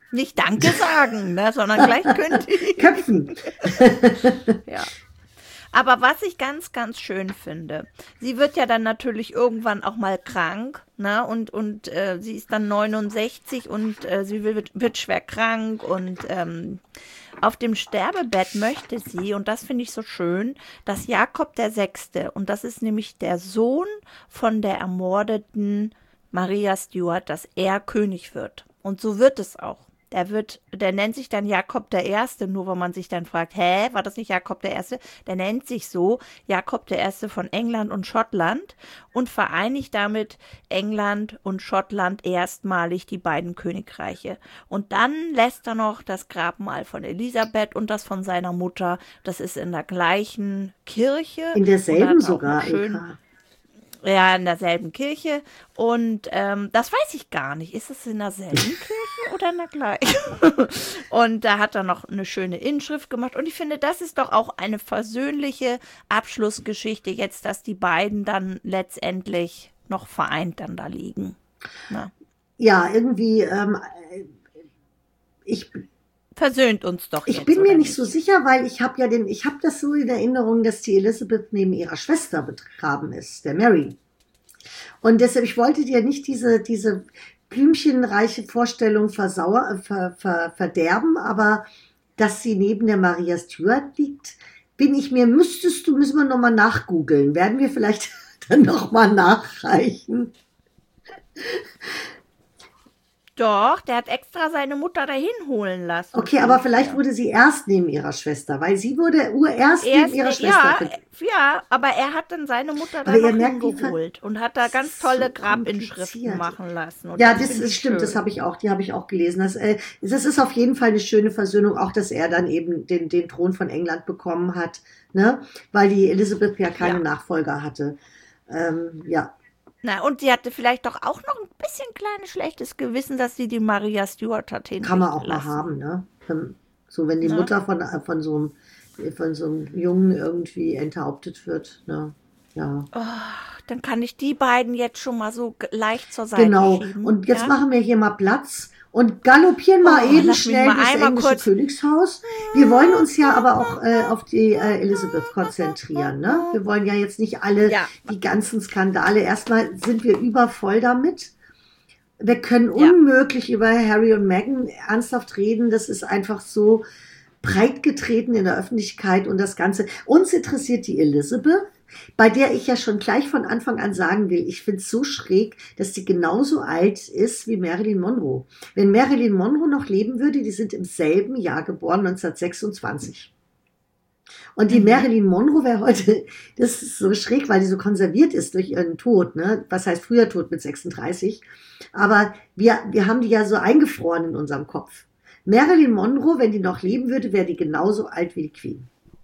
Nicht Danke sagen, ne, sondern gleich kündigen.
Köpfen.
Ja. Aber was ich ganz, ganz schön finde, sie wird ja dann natürlich irgendwann auch mal krank, ne? Und sie ist dann 69 und sie wird schwer krank und auf dem Sterbebett möchte sie, und das finde ich so schön, dass Jakob der Sechste, und das ist nämlich der Sohn von der ermordeten Maria Stuart, dass er König wird. Und so wird es auch. Der nennt sich dann Jakob der Erste, nur wenn man sich dann fragt, war das nicht Jakob der Erste? Der nennt sich so Jakob der Erste von England und Schottland und vereinigt damit England und Schottland erstmalig die beiden Königreiche. Und dann lässt er noch das Grabmal von Elisabeth und das von seiner Mutter. Das ist in der gleichen Kirche.
In derselben sogar, Ilka.
Ja, in derselben Kirche. Und das weiß ich gar nicht. Ist es in derselben Kirche oder in der gleichen? Und da hat er noch eine schöne Inschrift gemacht. Und ich finde, das ist doch auch eine versöhnliche Abschlussgeschichte jetzt, dass die beiden dann letztendlich noch vereint dann da liegen. Na.
Ja, irgendwie,
versöhnt uns doch.
Ich bin mir nicht so sicher, weil ich habe das so in Erinnerung, dass die Elisabeth neben ihrer Schwester begraben ist, der Mary. Und deshalb, ich wollte dir nicht diese blümchenreiche Vorstellung verderben, aber dass sie neben der Maria Stuart liegt, müssen wir nochmal nachgoogeln. Werden wir vielleicht dann nochmal nachreichen?
Doch, der hat extra seine Mutter dahin holen lassen.
Okay, aber vielleicht wurde sie erst neben ihrer Schwester, weil sie wurde erst neben ihrer Schwester.
Ja, aber er hat dann seine Mutter da noch geholt und hat da ganz tolle Grabinschriften machen lassen. Und
ja, das stimmt, die habe ich auch gelesen. Das ist auf jeden Fall eine schöne Versöhnung, auch dass er dann eben den Thron von England bekommen hat, ne? Weil die Elisabeth ja keine Nachfolger hatte. Ja.
Na, und sie hatte vielleicht doch auch noch ein bisschen kleines schlechtes Gewissen, dass sie die Maria Stuart hat hinrichten
Kann man auch
lassen.
mal haben, ne? So, wenn die Mutter von so einem Jungen irgendwie enthauptet wird, ne? Ja.
Oh, dann kann ich die beiden jetzt schon mal so leicht zur Seite schieben.
Genau, und jetzt machen wir hier mal Platz und galoppieren mal eben schnell durchs englische Königshaus. Wir wollen uns ja aber auch auf die Elisabeth konzentrieren, ne? Wir wollen ja jetzt nicht alle die ganzen Skandale. Erstmal sind wir übervoll damit. Wir können unmöglich über Harry und Meghan ernsthaft reden. Das ist einfach so breit getreten in der Öffentlichkeit und das Ganze. Uns interessiert die Elisabeth, bei der ich ja schon gleich von Anfang an sagen will, ich finde es so schräg, dass die genauso alt ist wie Marilyn Monroe. Wenn Marilyn Monroe noch leben würde, die sind im selben Jahr geboren, 1926. Und die Marilyn Monroe wäre heute, das ist so schräg, weil die so konserviert ist durch ihren Tod, ne? Was heißt früher Tod mit 36? Aber wir haben die ja so eingefroren in unserem Kopf. Marilyn Monroe, wenn die noch leben würde, wäre die genauso alt wie die Queen.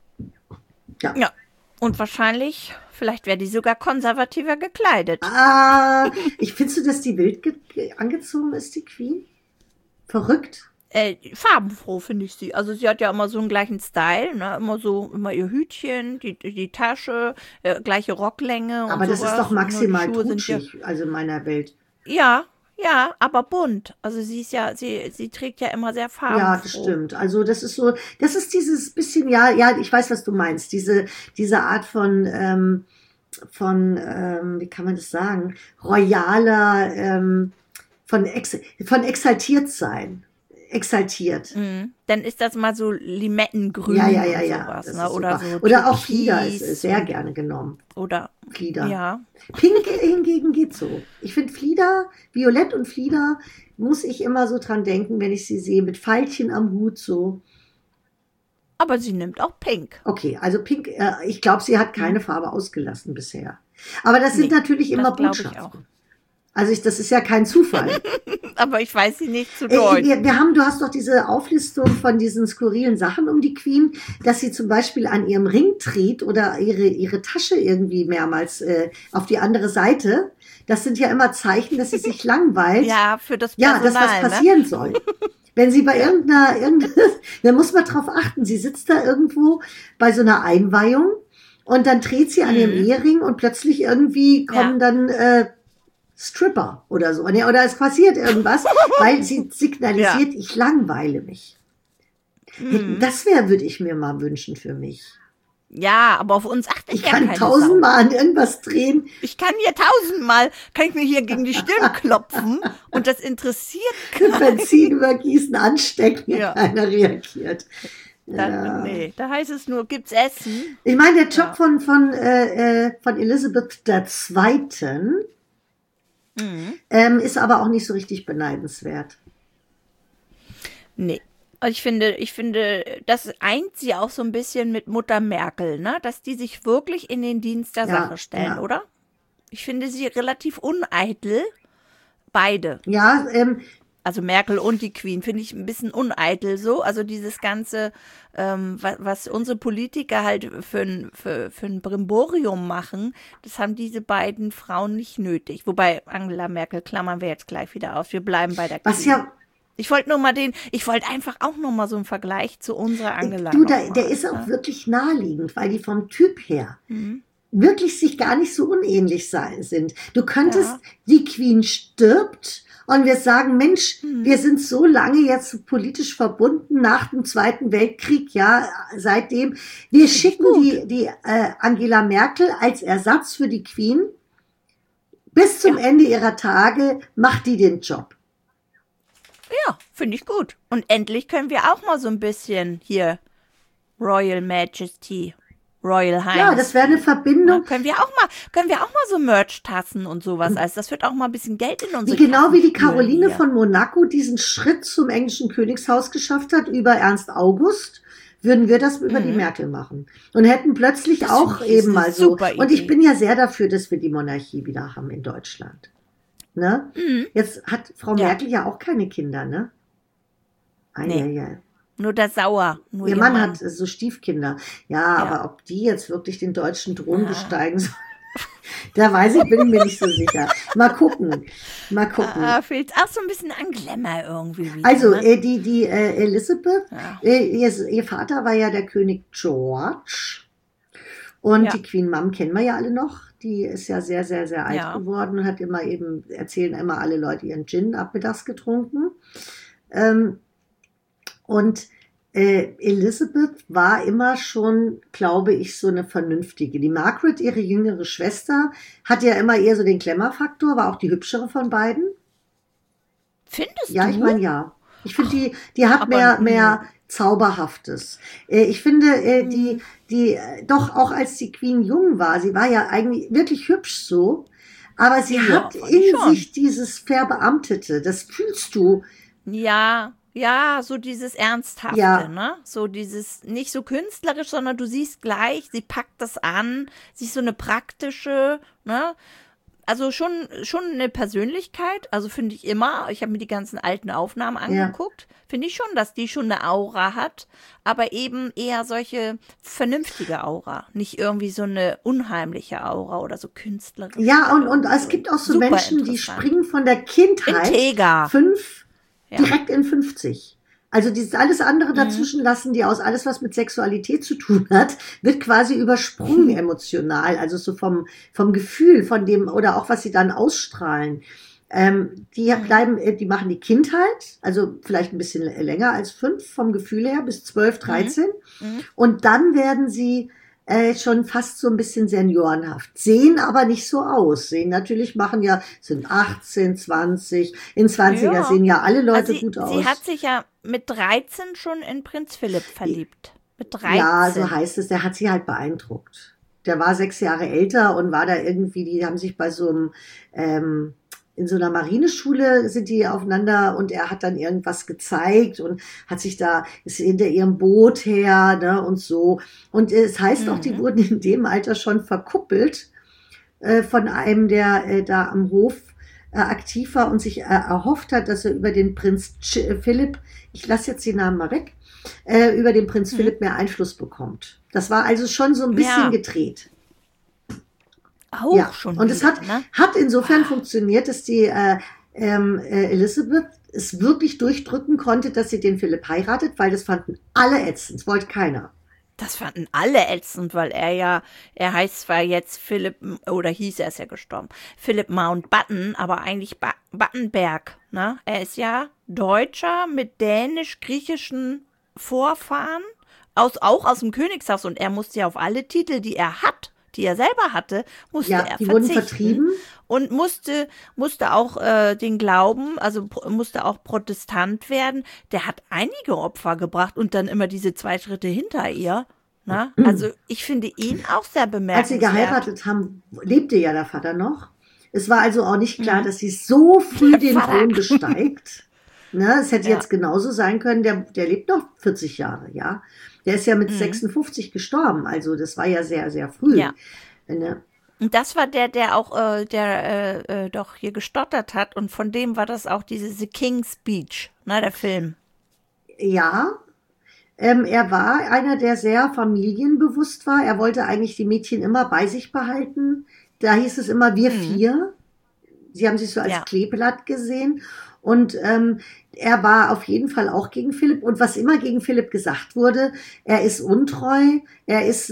Ja. Und wahrscheinlich, vielleicht wäre die sogar konservativer gekleidet.
Findest du, dass die wild angezogen ist, die Queen? Verrückt?
Farbenfroh finde ich sie. Also sie hat ja immer so einen gleichen Style, ne? Immer ihr Hütchen, die Tasche, gleiche Rocklänge.
Aber das ist doch maximal trutschig, also in meiner Welt.
Ja, aber bunt. Also sie trägt ja immer sehr farbenfroh. Ja,
das stimmt. Also das ist dieses bisschen, ja, ich weiß, was du meinst. Diese Art von wie kann man das sagen, royaler, von exaltiert sein. Exaltiert.
Dann ist das mal so Limettengrün.
Ja.
Sowas, ne?
Oder auch Flieder ist sehr gerne genommen.
Oder
Flieder.
Ja.
Pink hingegen geht so. Ich finde Flieder, Violett und Flieder, muss ich immer so dran denken, wenn ich sie sehe, mit Pfeilchen am Hut so.
Aber sie nimmt auch Pink.
Okay, also Pink, ich glaube, sie hat keine Farbe ausgelassen bisher. Aber das sind natürlich immer Botschaften. Also das ist ja kein Zufall.
Aber ich weiß sie nicht zu deuten.
Du hast doch diese Auflistung von diesen skurrilen Sachen um die Queen, dass sie zum Beispiel an ihrem Ring dreht oder ihre Tasche irgendwie mehrmals auf die andere Seite. Das sind ja immer Zeichen, dass sie sich langweilt.
Ja, für das Personal.
Ja, dass was passieren soll. Wenn sie bei dann muss man drauf achten. Sie sitzt da irgendwo bei so einer Einweihung und dann dreht sie an ihrem Ehering und plötzlich irgendwie kommen dann Stripper oder so. Oder es passiert irgendwas, weil sie signalisiert, ich langweile mich. Das würde ich mir mal wünschen für mich.
Ja, aber auf uns achtet
Ich
ja
kann
keine
1000-mal
Sau.
an irgendwas drehen.
Ich kann hier 1000-mal, kann ich mir hier gegen die Stirn klopfen und das interessiert keinen.
Benzin übergießen, anstecken,
Ja.
keiner reagiert.
Dann, nee, da heißt es nur, gibt's Essen?
Ich meine, der Job von Elizabeth II. Ist aber auch nicht so richtig beneidenswert.
Nee. Ich finde, das eint sie auch so ein bisschen mit Mutter Merkel, ne? Dass die sich wirklich in den Dienst der Sache stellen, oder? Ich finde sie relativ uneitel. Beide.
Ja,
Also Merkel und die Queen finde ich ein bisschen uneitel so. Also dieses ganze, was unsere Politiker halt für ein Brimborium machen, das haben diese beiden Frauen nicht nötig. Wobei Angela Merkel klammern wir jetzt gleich wieder aus. Wir bleiben bei der Queen.
was ja,
Ich wollte einfach auch noch mal so einen Vergleich zu unserer Angela.
der ist auch wirklich naheliegend, weil die vom Typ her wirklich sich gar nicht so unähnlich sind. Du könntest, die Queen stirbt und wir sagen, Mensch, wir sind so lange jetzt politisch verbunden nach dem Zweiten Weltkrieg, ja, seitdem. Wir schicken die Angela Merkel als Ersatz für die Queen. Bis zum Ende ihrer Tage macht die den Job.
Ja, finde ich gut. Und endlich können wir auch mal so ein bisschen hier Royal Majesty, Royal Highness.
Ja, das wäre eine Verbindung.
Können wir auch mal so Merch-Tassen und sowas. Also das wird auch mal ein bisschen Geld in unsere
Genau wie die
Kassen spülen
Caroline
hier.
von Monaco diesen Schritt zum englischen Königshaus geschafft hat über Ernst August, würden wir das über die Merkel machen. Und hätten plötzlich
Das
auch
finde ich
eben
eine
mal so.
super
Und ich
Idee.
bin ja sehr dafür, dass wir die Monarchie wieder haben in Deutschland. Ne? Jetzt hat Frau
Ja.
Merkel ja auch keine Kinder, ne?
Nee.
Ja.
Nur der Sauer. Nur
Ihr Mann hat so Stiefkinder. Ja,
Ja.
aber ob die jetzt wirklich den deutschen Thron besteigen sollen, da bin ich mir nicht so sicher. Mal gucken.
Fehlt auch so ein bisschen an Glamour irgendwie wieder.
Also,
ne?
die Elizabeth,
Ja.
ihr Vater war ja der König George. Und
Ja.
die Queen Mum kennen wir ja alle noch. Die ist ja sehr, sehr, sehr alt
Ja.
geworden und hat erzählen immer alle Leute ihren Gin abmittags getrunken. Und Elizabeth war immer schon, glaube ich, so eine vernünftige. Die Margaret, ihre jüngere Schwester, hatte ja immer eher so den Glamour-Faktor, war auch die hübschere von beiden.
Findest
Ja,
du?
ich meine ja. Ich finde, die hat
Aber,
mehr Zauberhaftes. Ich finde, die doch auch als die Queen jung war, sie war ja eigentlich wirklich hübsch so, aber sie
Ja,
hat
fand ich
in
schon.
sich dieses Verbeamtete, das fühlst du.
Ja, so dieses Ernsthafte,
Ja.
ne? So dieses, nicht so künstlerisch, sondern du siehst gleich, sie packt das an, sie ist so eine praktische, ne? Also schon eine Persönlichkeit, also finde ich immer, ich habe mir die ganzen alten Aufnahmen angeguckt, finde ich schon, dass die schon eine Aura hat, aber eben eher solche vernünftige Aura, nicht irgendwie so eine unheimliche Aura oder so künstlerisch.
Ja, und es gibt auch so
Super
Menschen, die
interessant.
springen von der Kindheit
Integer.
direkt in 50. Also dieses alles andere dazwischen lassen, alles, was mit Sexualität zu tun hat, wird quasi übersprungen emotional, also so vom Gefühl, von dem, oder auch was sie dann ausstrahlen. Die machen die Kindheit, also vielleicht ein bisschen länger als 5 vom Gefühl her, bis 12, 13. Und dann werden sie schon fast so ein bisschen seniorenhaft, sehen aber nicht so aus, sind 18, 20, in 20er sehen ja alle Leute gut aus.
Sie hat sich ja mit 13 schon in Prinz Philipp verliebt. Mit 13.
Ja, so heißt es, der hat sie halt beeindruckt. Der war 6 Jahre älter und war da irgendwie, die haben sich bei so einem, in so einer Marineschule sind die aufeinander und er hat dann irgendwas gezeigt und ist hinter ihrem Boot her, ne, und so. Und es heißt auch, die wurden in dem Alter schon verkuppelt von einem, der da am Hof aktiv war und sich erhofft hat, dass er über den Prinz Philipp, ich lasse jetzt den Namen mal weg, über den Prinz Philipp mehr Einfluss bekommt. Das war also schon so ein bisschen gedreht.
Auch schon.
Und es
wieder, ne?
hat insofern funktioniert, dass die Elizabeth es wirklich durchdrücken konnte, dass sie den Philipp heiratet, weil das fanden alle ätzend, das wollte keiner.
Das fanden alle ätzend, weil er heißt zwar jetzt Philipp, oder hieß, er ist ja gestorben, Philipp Mountbatten, aber eigentlich Battenberg, ne? Er ist ja Deutscher mit dänisch-griechischen Vorfahren, auch aus dem Königshaus, und er musste ja auf alle Titel, die er selber hatte, musste er
die wurden
verzichten
vertrieben.
und musste auch den Glauben, also musste auch Protestant werden. Der hat einige Opfer gebracht und dann immer diese 2 Schritte hinter ihr. Na? Also ich finde ihn auch sehr bemerkenswert.
Als sie geheiratet haben, lebte ja der Vater noch. Es war also auch nicht klar, dass sie so früh den Thron besteigt. Ne, es hätte jetzt genauso sein können, der lebt noch 40 Jahre, ja. Der ist ja mit 56 gestorben, also das war ja sehr, sehr früh.
Ja.
Ne?
Und das war der auch, doch hier gestottert hat, und von dem war das auch diese The King's Speech, ne, der Film.
Ja, er war einer, der sehr familienbewusst war. Er wollte eigentlich die Mädchen immer bei sich behalten. Da hieß es immer, wir 4. Sie haben sich so als Kleeblatt gesehen. Und er war auf jeden Fall auch gegen Philipp. Und was immer gegen Philipp gesagt wurde, er ist untreu, er ist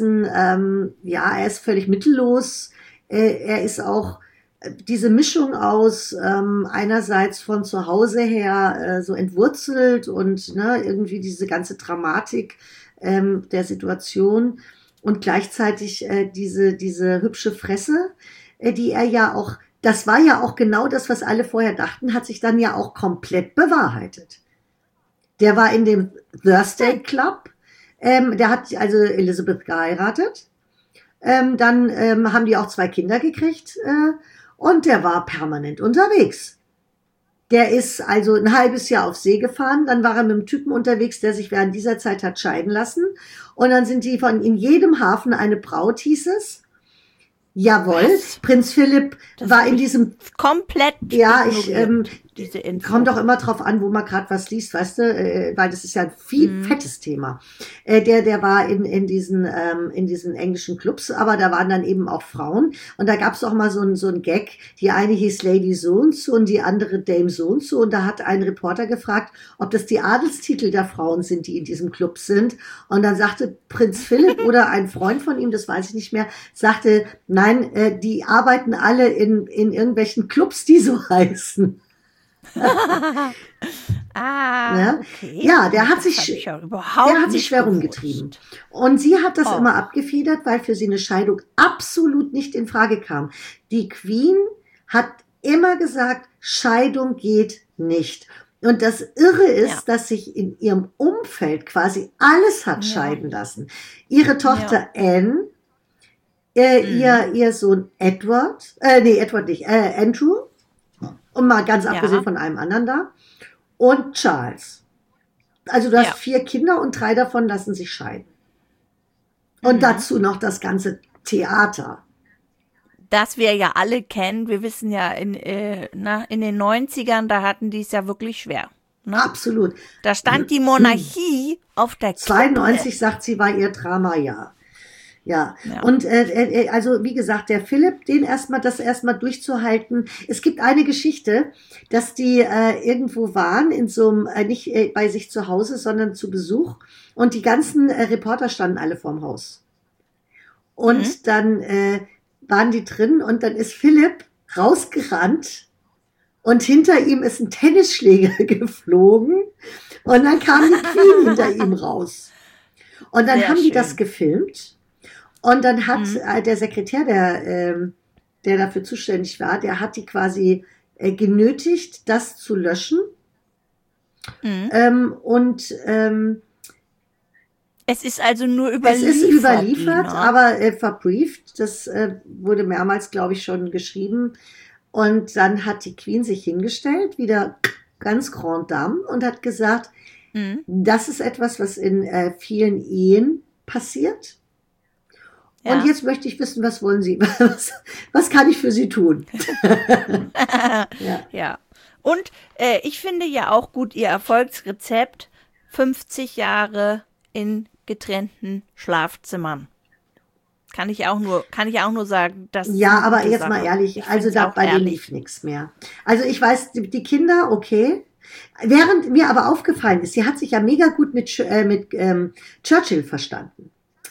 er ist völlig mittellos, er ist auch diese Mischung aus einerseits von zu Hause her so entwurzelt und irgendwie diese ganze Dramatik der Situation und gleichzeitig diese hübsche Fresse, die er ja auch, das war ja auch genau das, was alle vorher dachten, hat sich dann ja auch komplett bewahrheitet. Der war in dem Thursday Club, der hat also Elizabeth geheiratet, dann haben die auch 2 Kinder gekriegt und der war permanent unterwegs. Der ist also ein halbes Jahr auf See gefahren, dann war er mit einem Typen unterwegs, der sich während dieser Zeit hat scheiden lassen, und dann sind die in jedem Hafen eine Braut, hieß es. Jawohl, was? Prinz Philipp war in diesem
komplett.
Ja, kommt doch immer drauf an, wo man gerade was liest, weißt du, weil das ist ja ein viel fettes Thema. Der war in diesen englischen Clubs, aber da waren dann eben auch Frauen, und da gab es auch mal so ein Gag. Die eine hieß Lady so und so und die andere Dame so und so, und da hat ein Reporter gefragt, ob das die Adelstitel der Frauen sind, die in diesem Club sind, und dann sagte Prinz Philipp oder ein Freund von ihm, das weiß ich nicht mehr, sagte, nein, die arbeiten alle in irgendwelchen Clubs, die so heißen.
Okay.
Ja, der hat sich schwer rumgetrieben. Und sie hat das immer abgefedert, weil für sie eine Scheidung absolut nicht in Frage kam. Die Queen hat immer gesagt, Scheidung geht nicht. Und das Irre ist, dass sich in ihrem Umfeld quasi alles hat scheiden lassen. Ihre Tochter Anne, ihr Sohn Andrew, und mal ganz abgesehen von einem anderen da, und Charles. Also du hast 4 Kinder und 3 davon lassen sich scheiden. Und dazu noch das ganze Theater.
Das wir ja alle kennen, wir wissen ja, in den 90ern, da hatten die es ja wirklich schwer. Ne?
Absolut.
Da stand die Monarchie auf der Kippe.
92, sagt sie, war ihr Dramajahr. Ja, und also wie gesagt, der Philipp, das erstmal durchzuhalten. Es gibt eine Geschichte, dass die irgendwo waren, in so einem, nicht bei sich zu Hause, sondern zu Besuch, und die ganzen Reporter standen alle vorm Haus. Und dann waren die drin, und dann ist Philipp rausgerannt, und hinter ihm ist ein Tennisschläger geflogen, und dann kam die Queen hinter ihm raus. Und dann haben die das gefilmt. Und dann hat der Sekretär, der dafür zuständig war, der hat die quasi genötigt, das zu löschen.
Es ist also nur überliefert.
Es ist überliefert, aber verbrieft. Das wurde mehrmals, glaube ich, schon geschrieben. Und dann hat die Queen sich hingestellt, wieder ganz Grand Dame, und hat gesagt, das ist etwas, was in vielen Ehen passiert. Ja. Und jetzt möchte ich wissen, was wollen Sie? Was kann ich für Sie tun?
Ja. Und ich finde ja auch gut Ihr Erfolgsrezept: 50 Jahre in getrennten Schlafzimmern. Kann ich auch nur sagen, dass.
Ja, aber jetzt mal ehrlich, also bei denen lief nichts mehr. Also ich weiß, die Kinder, okay. Während mir aber aufgefallen ist, sie hat sich ja mega gut mit Churchill verstanden.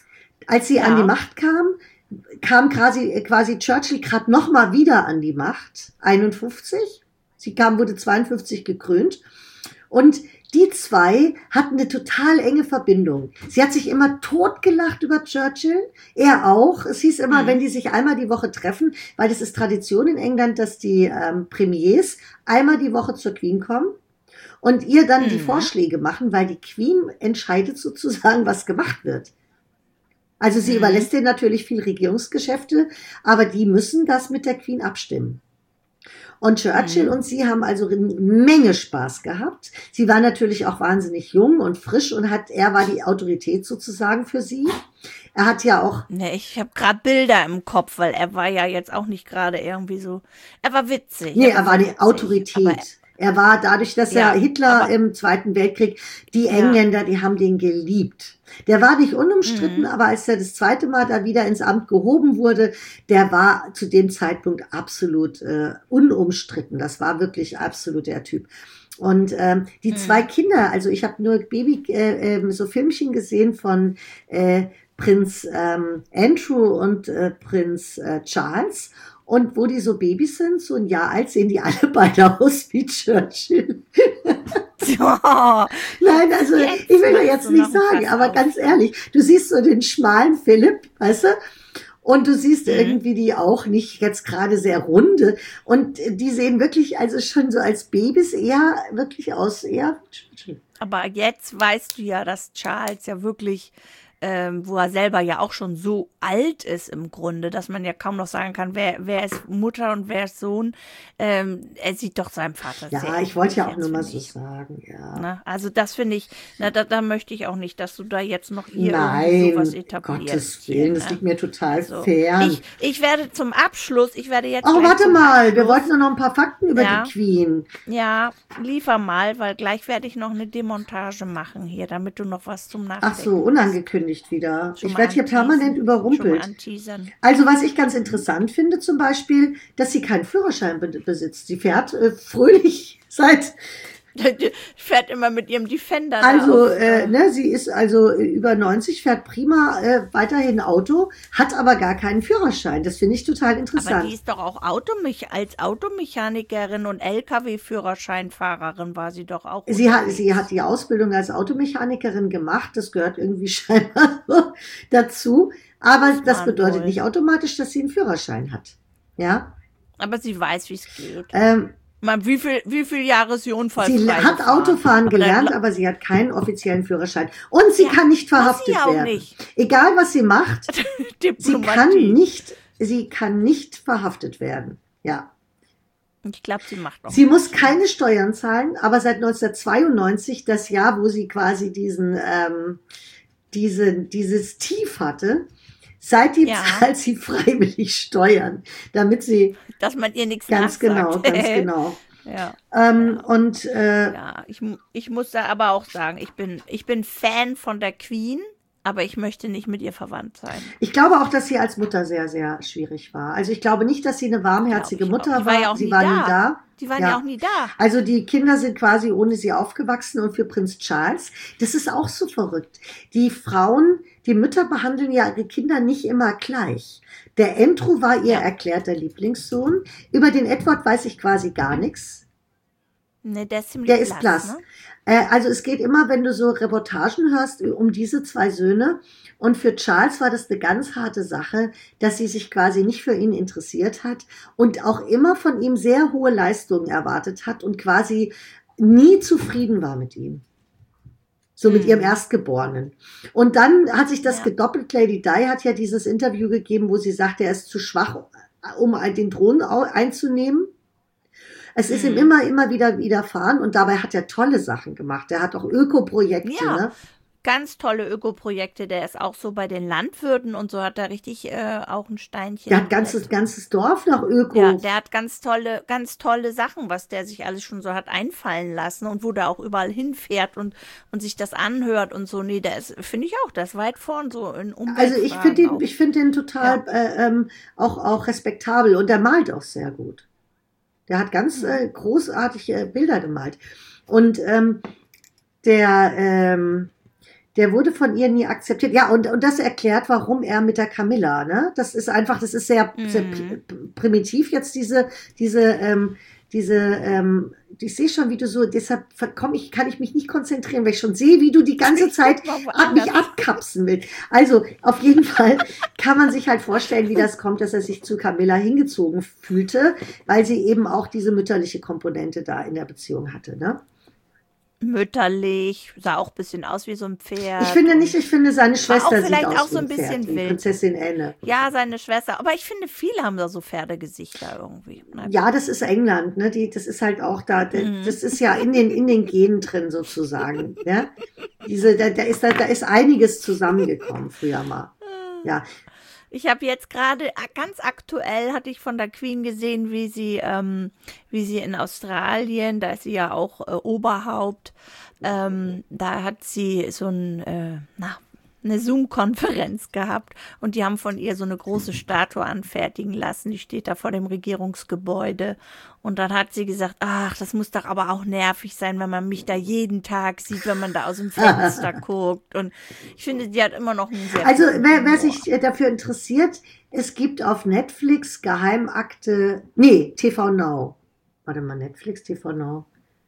Als sie an die Macht kam quasi Churchill gerade nochmal wieder an die Macht, 51. Sie wurde 52 gekrönt. Und die zwei hatten eine total enge Verbindung. Sie hat sich immer totgelacht über Churchill, er auch. Es hieß immer, wenn die sich einmal die Woche treffen, weil das ist Tradition in England, dass die Premiers einmal die Woche zur Queen kommen und ihr dann die Vorschläge machen, weil die Queen entscheidet sozusagen, was gemacht wird. Also sie überlässt denen natürlich viel Regierungsgeschäfte, aber die müssen das mit der Queen abstimmen. Und Churchill und sie haben also eine Menge Spaß gehabt. Sie war natürlich auch wahnsinnig jung und frisch und er war die Autorität sozusagen für sie. Er hat ja auch...
Ne, ich habe gerade Bilder im Kopf, weil er war ja jetzt auch nicht gerade irgendwie so... Er war witzig.
Nee, er war die Autorität. Er war dadurch, dass er Hitler im Zweiten Weltkrieg, die Engländer, die haben den geliebt. Der war nicht unumstritten, aber als er das zweite Mal da wieder ins Amt gehoben wurde, der war zu dem Zeitpunkt absolut unumstritten. Das war wirklich absolut der Typ. Und die zwei Kinder, also ich habe nur so Filmchen gesehen von Prinz Andrew und Prinz Charles. Und wo die so Babys sind, so ein Jahr alt, sehen die alle beide aus wie Churchill. Nein, also ich will doch jetzt nicht sagen, aber ganz ehrlich, du siehst so den schmalen Philipp, weißt du? Und du siehst irgendwie die auch nicht jetzt gerade sehr runde. Und die sehen wirklich also schon so als Babys eher wirklich aus, eher.
Aber jetzt weißt du ja, dass Charles ja wirklich... wo er selber ja auch schon so alt ist im Grunde, dass man ja kaum noch sagen kann, wer ist Mutter und wer ist Sohn. Er sieht doch seinem Vater sehr
Ja, ich wollte ja auch nur mal so sagen, ja.
Na, also das finde ich, da möchte ich auch nicht, dass du da jetzt noch hier sowas etablierst.
Gottes Willen, das liegt mir total fern.
Ich werde zum Abschluss, jetzt...
Oh, warte mal, wir wollten noch ein paar Fakten über die Queen.
Ja, liefer mal, weil gleich werde ich noch eine Demontage machen hier, damit du noch was zum Nachdenken
hast. Ach so, unangekündigt wieder. Ich werde hier permanent überrumpelt. Also was ich ganz interessant finde zum Beispiel, dass sie keinen Führerschein besitzt. Sie fährt fröhlich
fährt immer mit ihrem Defender.
Also, sie ist also über 90, fährt prima weiterhin Auto, hat aber gar keinen Führerschein. Das finde ich total interessant.
Aber die ist doch auch als Automechanikerin und LKW-Führerscheinfahrerin war sie doch auch.
Sie hat die Ausbildung als Automechanikerin gemacht. Das gehört irgendwie scheinbar dazu. Aber das bedeutet nicht automatisch, dass sie einen Führerschein hat. Ja?
Aber sie weiß, wie es geht. Wie viel Jahre ist sie unfallfrei?
Sie hat Autofahren gelernt, aber sie hat keinen offiziellen Führerschein. Und sie kann nicht verhaftet werden. Nicht. Egal, was sie macht, sie kann nicht verhaftet werden. Ja.
Ich glaube, sie macht auch.
Sie muss keine Steuern zahlen, aber seit 1992, das Jahr, wo sie quasi dieses Tief hatte, seitdem zahlt sie freiwillig Steuern, damit sie...
Dass man ihr nichts
Ganz
nachsagt.
Ganz genau.
Ja.
Ich
muss da aber auch sagen, ich bin Fan von der Queen, aber ich möchte nicht mit ihr verwandt sein.
Ich glaube auch, dass sie als Mutter sehr, sehr schwierig war. Also ich glaube nicht, dass sie eine warmherzige Mutter war. Sie war nie da.
Die waren ja auch nie da.
Also die Kinder sind quasi ohne sie aufgewachsen und für Prinz Charles, das ist auch so verrückt. Die Mütter behandeln ja ihre Kinder nicht immer gleich. Der Andrew war ihr erklärter Lieblingssohn. Über den Edward weiß ich quasi gar nichts.
Ne, der ist ziemlich
blass.
Ne?
Also es geht immer, wenn du so Reportagen hörst, um diese zwei Söhne. Und für Charles war das eine ganz harte Sache, dass sie sich quasi nicht für ihn interessiert hat und auch immer von ihm sehr hohe Leistungen erwartet hat und quasi nie zufrieden war mit ihm. So mit ihrem Erstgeborenen. Und dann hat sich das gedoppelt. Lady Di hat ja dieses Interview gegeben, wo sie sagt, er ist zu schwach, um den Thron einzunehmen. Es ist ihm immer wieder widerfahren und dabei hat er tolle Sachen gemacht. Er hat auch Ökoprojekte.
Ja,
ne?
Ganz tolle Ökoprojekte. Der ist auch so bei den Landwirten und so hat er richtig auch ein Steinchen.
Der hat ganzes Dorf nach Öko.
Ja, der hat ganz tolle Sachen, was der sich alles schon so hat einfallen lassen und wo der auch überall hinfährt und sich das anhört und so. Nee, der ist, finde ich auch, der ist weit vorn so in Umweltfragen.
Also ich finde den total auch respektabel und der malt auch sehr gut. Der hat ganz großartige Bilder gemalt. Und Der wurde von ihr nie akzeptiert. Ja, und das erklärt, warum er mit der Camilla, ne? Das ist einfach, das ist sehr primitiv jetzt ich sehe schon, wie du so, deshalb kann ich mich nicht konzentrieren, weil ich schon sehe, wie du die ganze Zeit mich abkapsen willst. Also, auf jeden Fall kann man sich halt vorstellen, wie das kommt, dass er sich zu Camilla hingezogen fühlte, weil sie eben auch diese mütterliche Komponente da in der Beziehung hatte, ne?
Mütterlich, sah auch ein bisschen aus wie so ein Pferd.
Ich finde seine Schwester sieht
vielleicht
aus
auch so ein
wie ein
bisschen
Pferd,
wild.
Prinzessin Anne.
Ja, seine Schwester. Aber ich finde, viele haben da so Pferdegesichter irgendwie.
Ja, das ist England, ne? Das ist halt auch da, das ist ja in den Genen drin sozusagen. Ne? Da ist einiges zusammengekommen früher mal. Ja.
Ich habe jetzt gerade ganz aktuell hatte ich von der Queen gesehen, wie sie in Australien, da ist sie ja auch Oberhaupt, da hat sie so eine Zoom-Konferenz gehabt und die haben von ihr so eine große Statue anfertigen lassen, die steht da vor dem Regierungsgebäude und dann hat sie gesagt, ach, das muss doch aber auch nervig sein, wenn man mich da jeden Tag sieht, wenn man da aus dem Fenster guckt und ich finde, die hat immer noch einen sehr
Also, wer sich dafür interessiert, es gibt auf Netflix TV Now. Warte mal, Netflix, TV Now.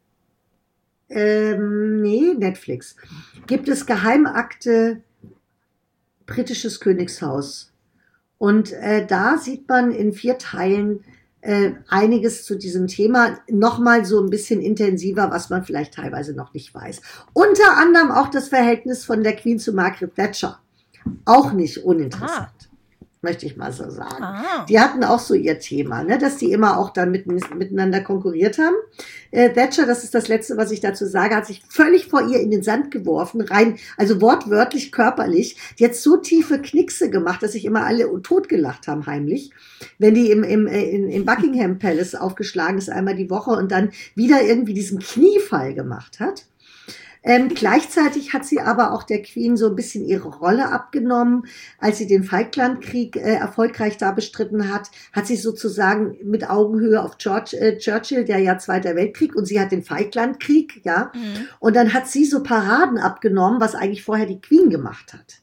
Netflix. Gibt es Geheimakte britisches Königshaus. Und da sieht man in 4 Teilen einiges zu diesem Thema, nochmal so ein bisschen intensiver, was man vielleicht teilweise noch nicht weiß. Unter anderem auch das Verhältnis von der Queen zu Margaret Thatcher. Auch nicht uninteressant. Möchte ich mal so sagen. Die hatten auch so ihr Thema, ne, dass die immer auch dann miteinander konkurriert haben. Thatcher, das ist das Letzte, was ich dazu sage, hat sich völlig vor ihr in den Sand geworfen, rein, also wortwörtlich körperlich. Die hat so tiefe Knickse gemacht, dass sich immer alle totgelacht haben heimlich, wenn die im Buckingham Palace aufgeschlagen ist, einmal die Woche und dann wieder irgendwie diesen Kniefall gemacht hat. Gleichzeitig hat sie aber auch der Queen so ein bisschen ihre Rolle abgenommen. Als sie den Falklandkrieg erfolgreich da bestritten hat, hat sie sozusagen mit Augenhöhe auf Churchill, der ja Zweiter Weltkrieg, und sie hat den Falklandkrieg, ja. Mhm. Und dann hat sie so Paraden abgenommen, was eigentlich vorher die Queen gemacht hat.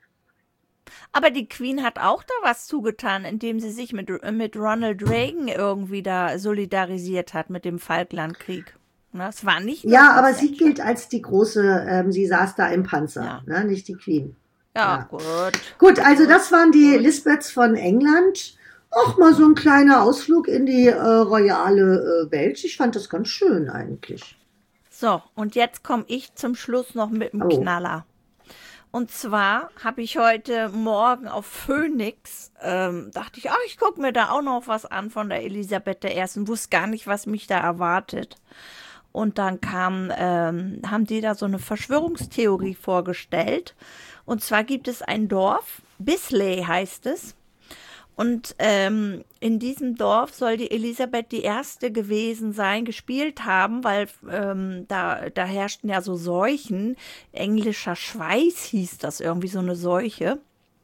Aber die Queen hat auch da was zugetan, indem sie sich mit Ronald Reagan irgendwie da solidarisiert hat mit dem Falklandkrieg. Das war nicht.
Ja, aber sie gilt als die große, sie saß da im Panzer, ja. Ne, nicht die Queen.
Ja, gut.
Gut, also das waren die Lisbeths von England. Auch mal so ein kleiner Ausflug in die royale Welt. Ich fand das ganz schön eigentlich.
So, und jetzt komme ich zum Schluss noch mit dem Knaller. Und zwar habe ich heute Morgen auf Phoenix, dachte ich, ich gucke mir da auch noch was an von der Elisabeth I. und wusste gar nicht, was mich da erwartet. Und dann haben die da so eine Verschwörungstheorie vorgestellt. Und zwar gibt es ein Dorf, Bisley heißt es. Und in diesem Dorf soll die Elisabeth I. gewesen sein, gespielt haben, weil da herrschten ja so Seuchen. Englischer Schweiß hieß das, irgendwie so eine Seuche.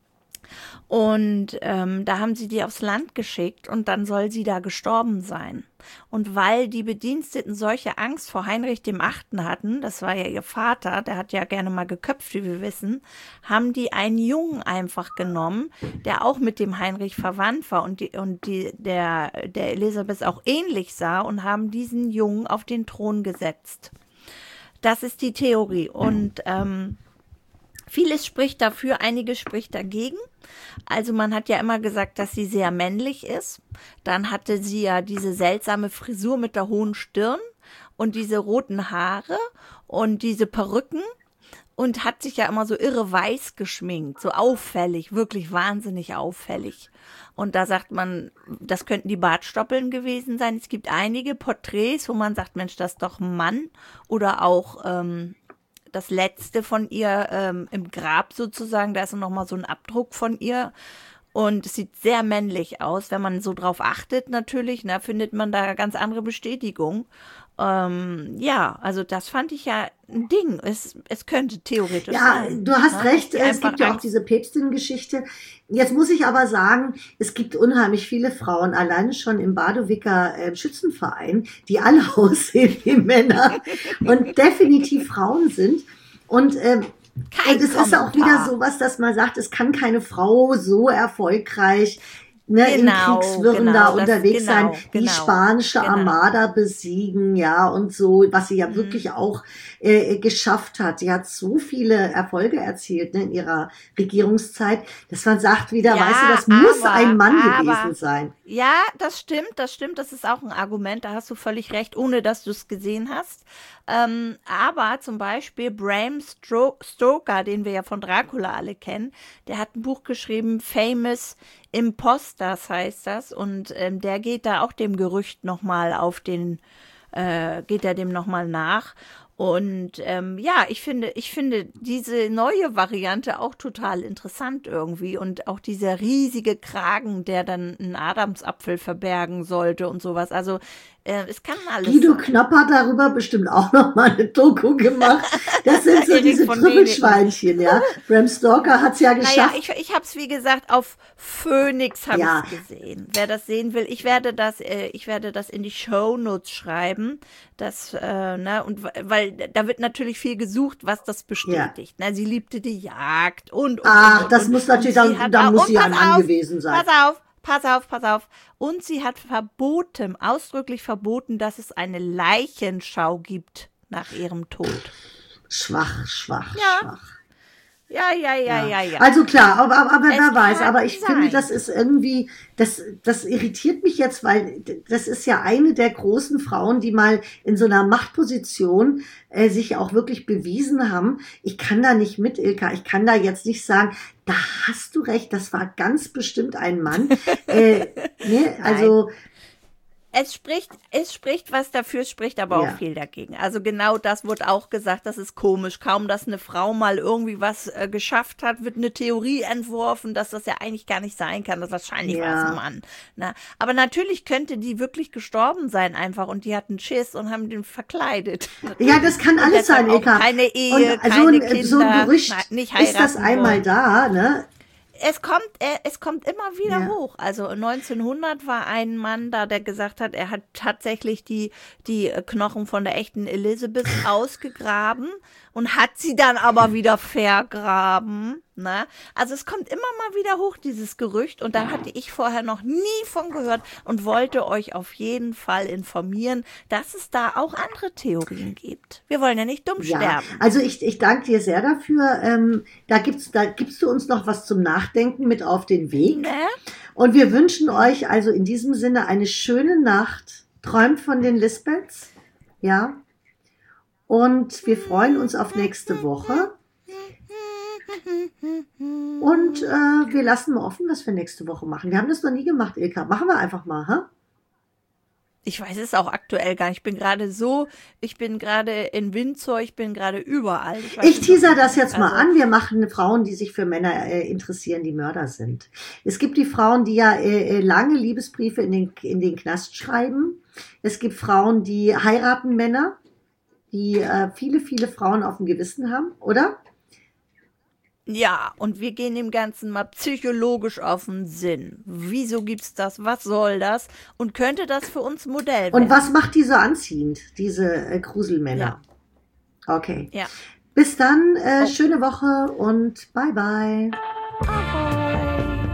Und da haben sie die aufs Land geschickt und dann soll sie da gestorben sein. Und weil die Bediensteten solche Angst vor Heinrich dem Achten hatten, das war ja ihr Vater, der hat ja gerne mal geköpft, wie wir wissen, haben die einen Jungen einfach genommen, der auch mit dem Heinrich verwandt war und der Elisabeth auch ähnlich sah und haben diesen Jungen auf den Thron gesetzt. Das ist die Theorie und vieles spricht dafür, einiges spricht dagegen. Also man hat ja immer gesagt, dass sie sehr männlich ist. Dann hatte sie ja diese seltsame Frisur mit der hohen Stirn und diese roten Haare und diese Perücken und hat sich ja immer so irre weiß geschminkt, so auffällig, wirklich wahnsinnig auffällig. Und da sagt man, das könnten die Bartstoppeln gewesen sein. Es gibt einige Porträts, wo man sagt, Mensch, das ist doch ein Mann oder auch das letzte von ihr im Grab sozusagen, da ist noch mal so ein Abdruck von ihr und es sieht sehr männlich aus. Wenn man so drauf achtet natürlich, findet man da ganz andere Bestätigung. Ja, also das fand ich ja ein Ding. Es könnte theoretisch sein.
Ja, du hast recht, es gibt ja auch diese Päpstin-Geschichte. Jetzt muss ich aber sagen, es gibt unheimlich viele Frauen, alleine schon im Badowicker Schützenverein, die alle aussehen wie Männer und definitiv Frauen sind. Und
Kein
Und es ist auch wieder sowas, dass man sagt, es kann keine Frau so erfolgreich in Kriegswirren da unterwegs sein, die spanische Armada besiegen, ja, und so, was sie ja wirklich auch geschafft hat. Sie hat so viele Erfolge erzielt in ihrer Regierungszeit, dass man sagt wieder, weißt du, das muss ein Mann gewesen sein.
Ja, das stimmt, das ist auch ein Argument, da hast du völlig recht, ohne dass du es gesehen hast. Aber zum Beispiel Bram Stoker, den wir ja von Dracula alle kennen, der hat ein Buch geschrieben, Famous Imposters heißt das, und der geht da auch dem Gerücht nochmal geht er dem nochmal nach. Und ich finde diese neue Variante auch total interessant irgendwie, und auch dieser riesige Kragen, der dann einen Adamsapfel verbergen sollte und sowas. Also es kann alles
Guido
sein.
Knopp hat darüber bestimmt auch noch mal eine Doku gemacht. Das sind so diese Trüffelschweinchen, ja. Bram Stoker hat's ja geschafft.
Naja, ich habe es, wie gesagt, auf Phoenix habe ich gesehen. Wer das sehen will, ich werde das in die Shownotes schreiben. Weil da wird natürlich viel gesucht, was das bestätigt. Ja. Sie liebte die Jagd und
das muss natürlich, da muss sie ein Mann gewesen sein.
Pass auf. Und sie hat ausdrücklich verboten, dass es eine Leichenschau gibt nach ihrem Tod.
Schwach. Ja. Also klar, aber wer weiß, aber ich finde, das ist irgendwie, das irritiert mich jetzt, weil das ist ja eine der großen Frauen, die mal in so einer Machtposition sich auch wirklich bewiesen haben. Ich kann da nicht mit, Ilka, ich kann da jetzt nicht sagen, da hast du recht, das war ganz bestimmt ein Mann. Also
Es spricht was dafür, es spricht aber auch viel dagegen. Also genau das wurde auch gesagt, das ist komisch. Kaum, dass eine Frau mal irgendwie was geschafft hat, wird eine Theorie entworfen, dass das ja eigentlich gar nicht sein kann. Das wahrscheinlich war es ein Mann. Na, aber natürlich könnte die wirklich gestorben sein einfach, und die hatten Schiss und haben den verkleidet.
Ja, das kann alles sein, Ilka.
Keine Ehe, keine Kinder,
so ein Gerücht
nicht heiraten
ist das einmal
wollen.
Da, ne?
Es kommt immer wieder hoch. Also 1900 war ein Mann da, der gesagt hat, er hat tatsächlich die Knochen von der echten Elizabeth ausgegraben und hat sie dann aber wieder vergraben. Ne? Also es kommt immer mal wieder hoch, dieses Gerücht, und da hatte ich vorher noch nie von gehört und wollte euch auf jeden Fall informieren, dass es da auch andere Theorien gibt. Wir wollen ja nicht dumm sterben.
Also ich danke dir sehr dafür. Da gibst du uns noch was zum Nachdenken mit auf den Weg.
Ne?
Und wir wünschen euch also in diesem Sinne eine schöne Nacht. Träumt von den Lisbeths. Ja. Und wir freuen uns auf nächste Woche. Und wir lassen mal offen, was wir nächste Woche machen. Wir haben das noch nie gemacht, Ilka. Machen wir einfach mal, ha?
Ich weiß es auch aktuell gar nicht. Ich bin gerade in Windsor, ich bin gerade überall.
Ich teaser das jetzt mal an. Wir machen Frauen, die sich für Männer interessieren, die Mörder sind. Es gibt die Frauen, die ja lange Liebesbriefe in den Knast schreiben. Es gibt Frauen, die heiraten Männer, die viele Frauen auf dem Gewissen haben, oder?
Ja, und wir gehen dem Ganzen mal psychologisch auf den Sinn. Wieso gibt's das? Was soll das? Und könnte das für uns Modell werden?
Und was macht die so anziehend, diese Gruselmänner? Ja. Okay.
Ja.
Bis dann, schöne Woche und bye bye.
Ahoi.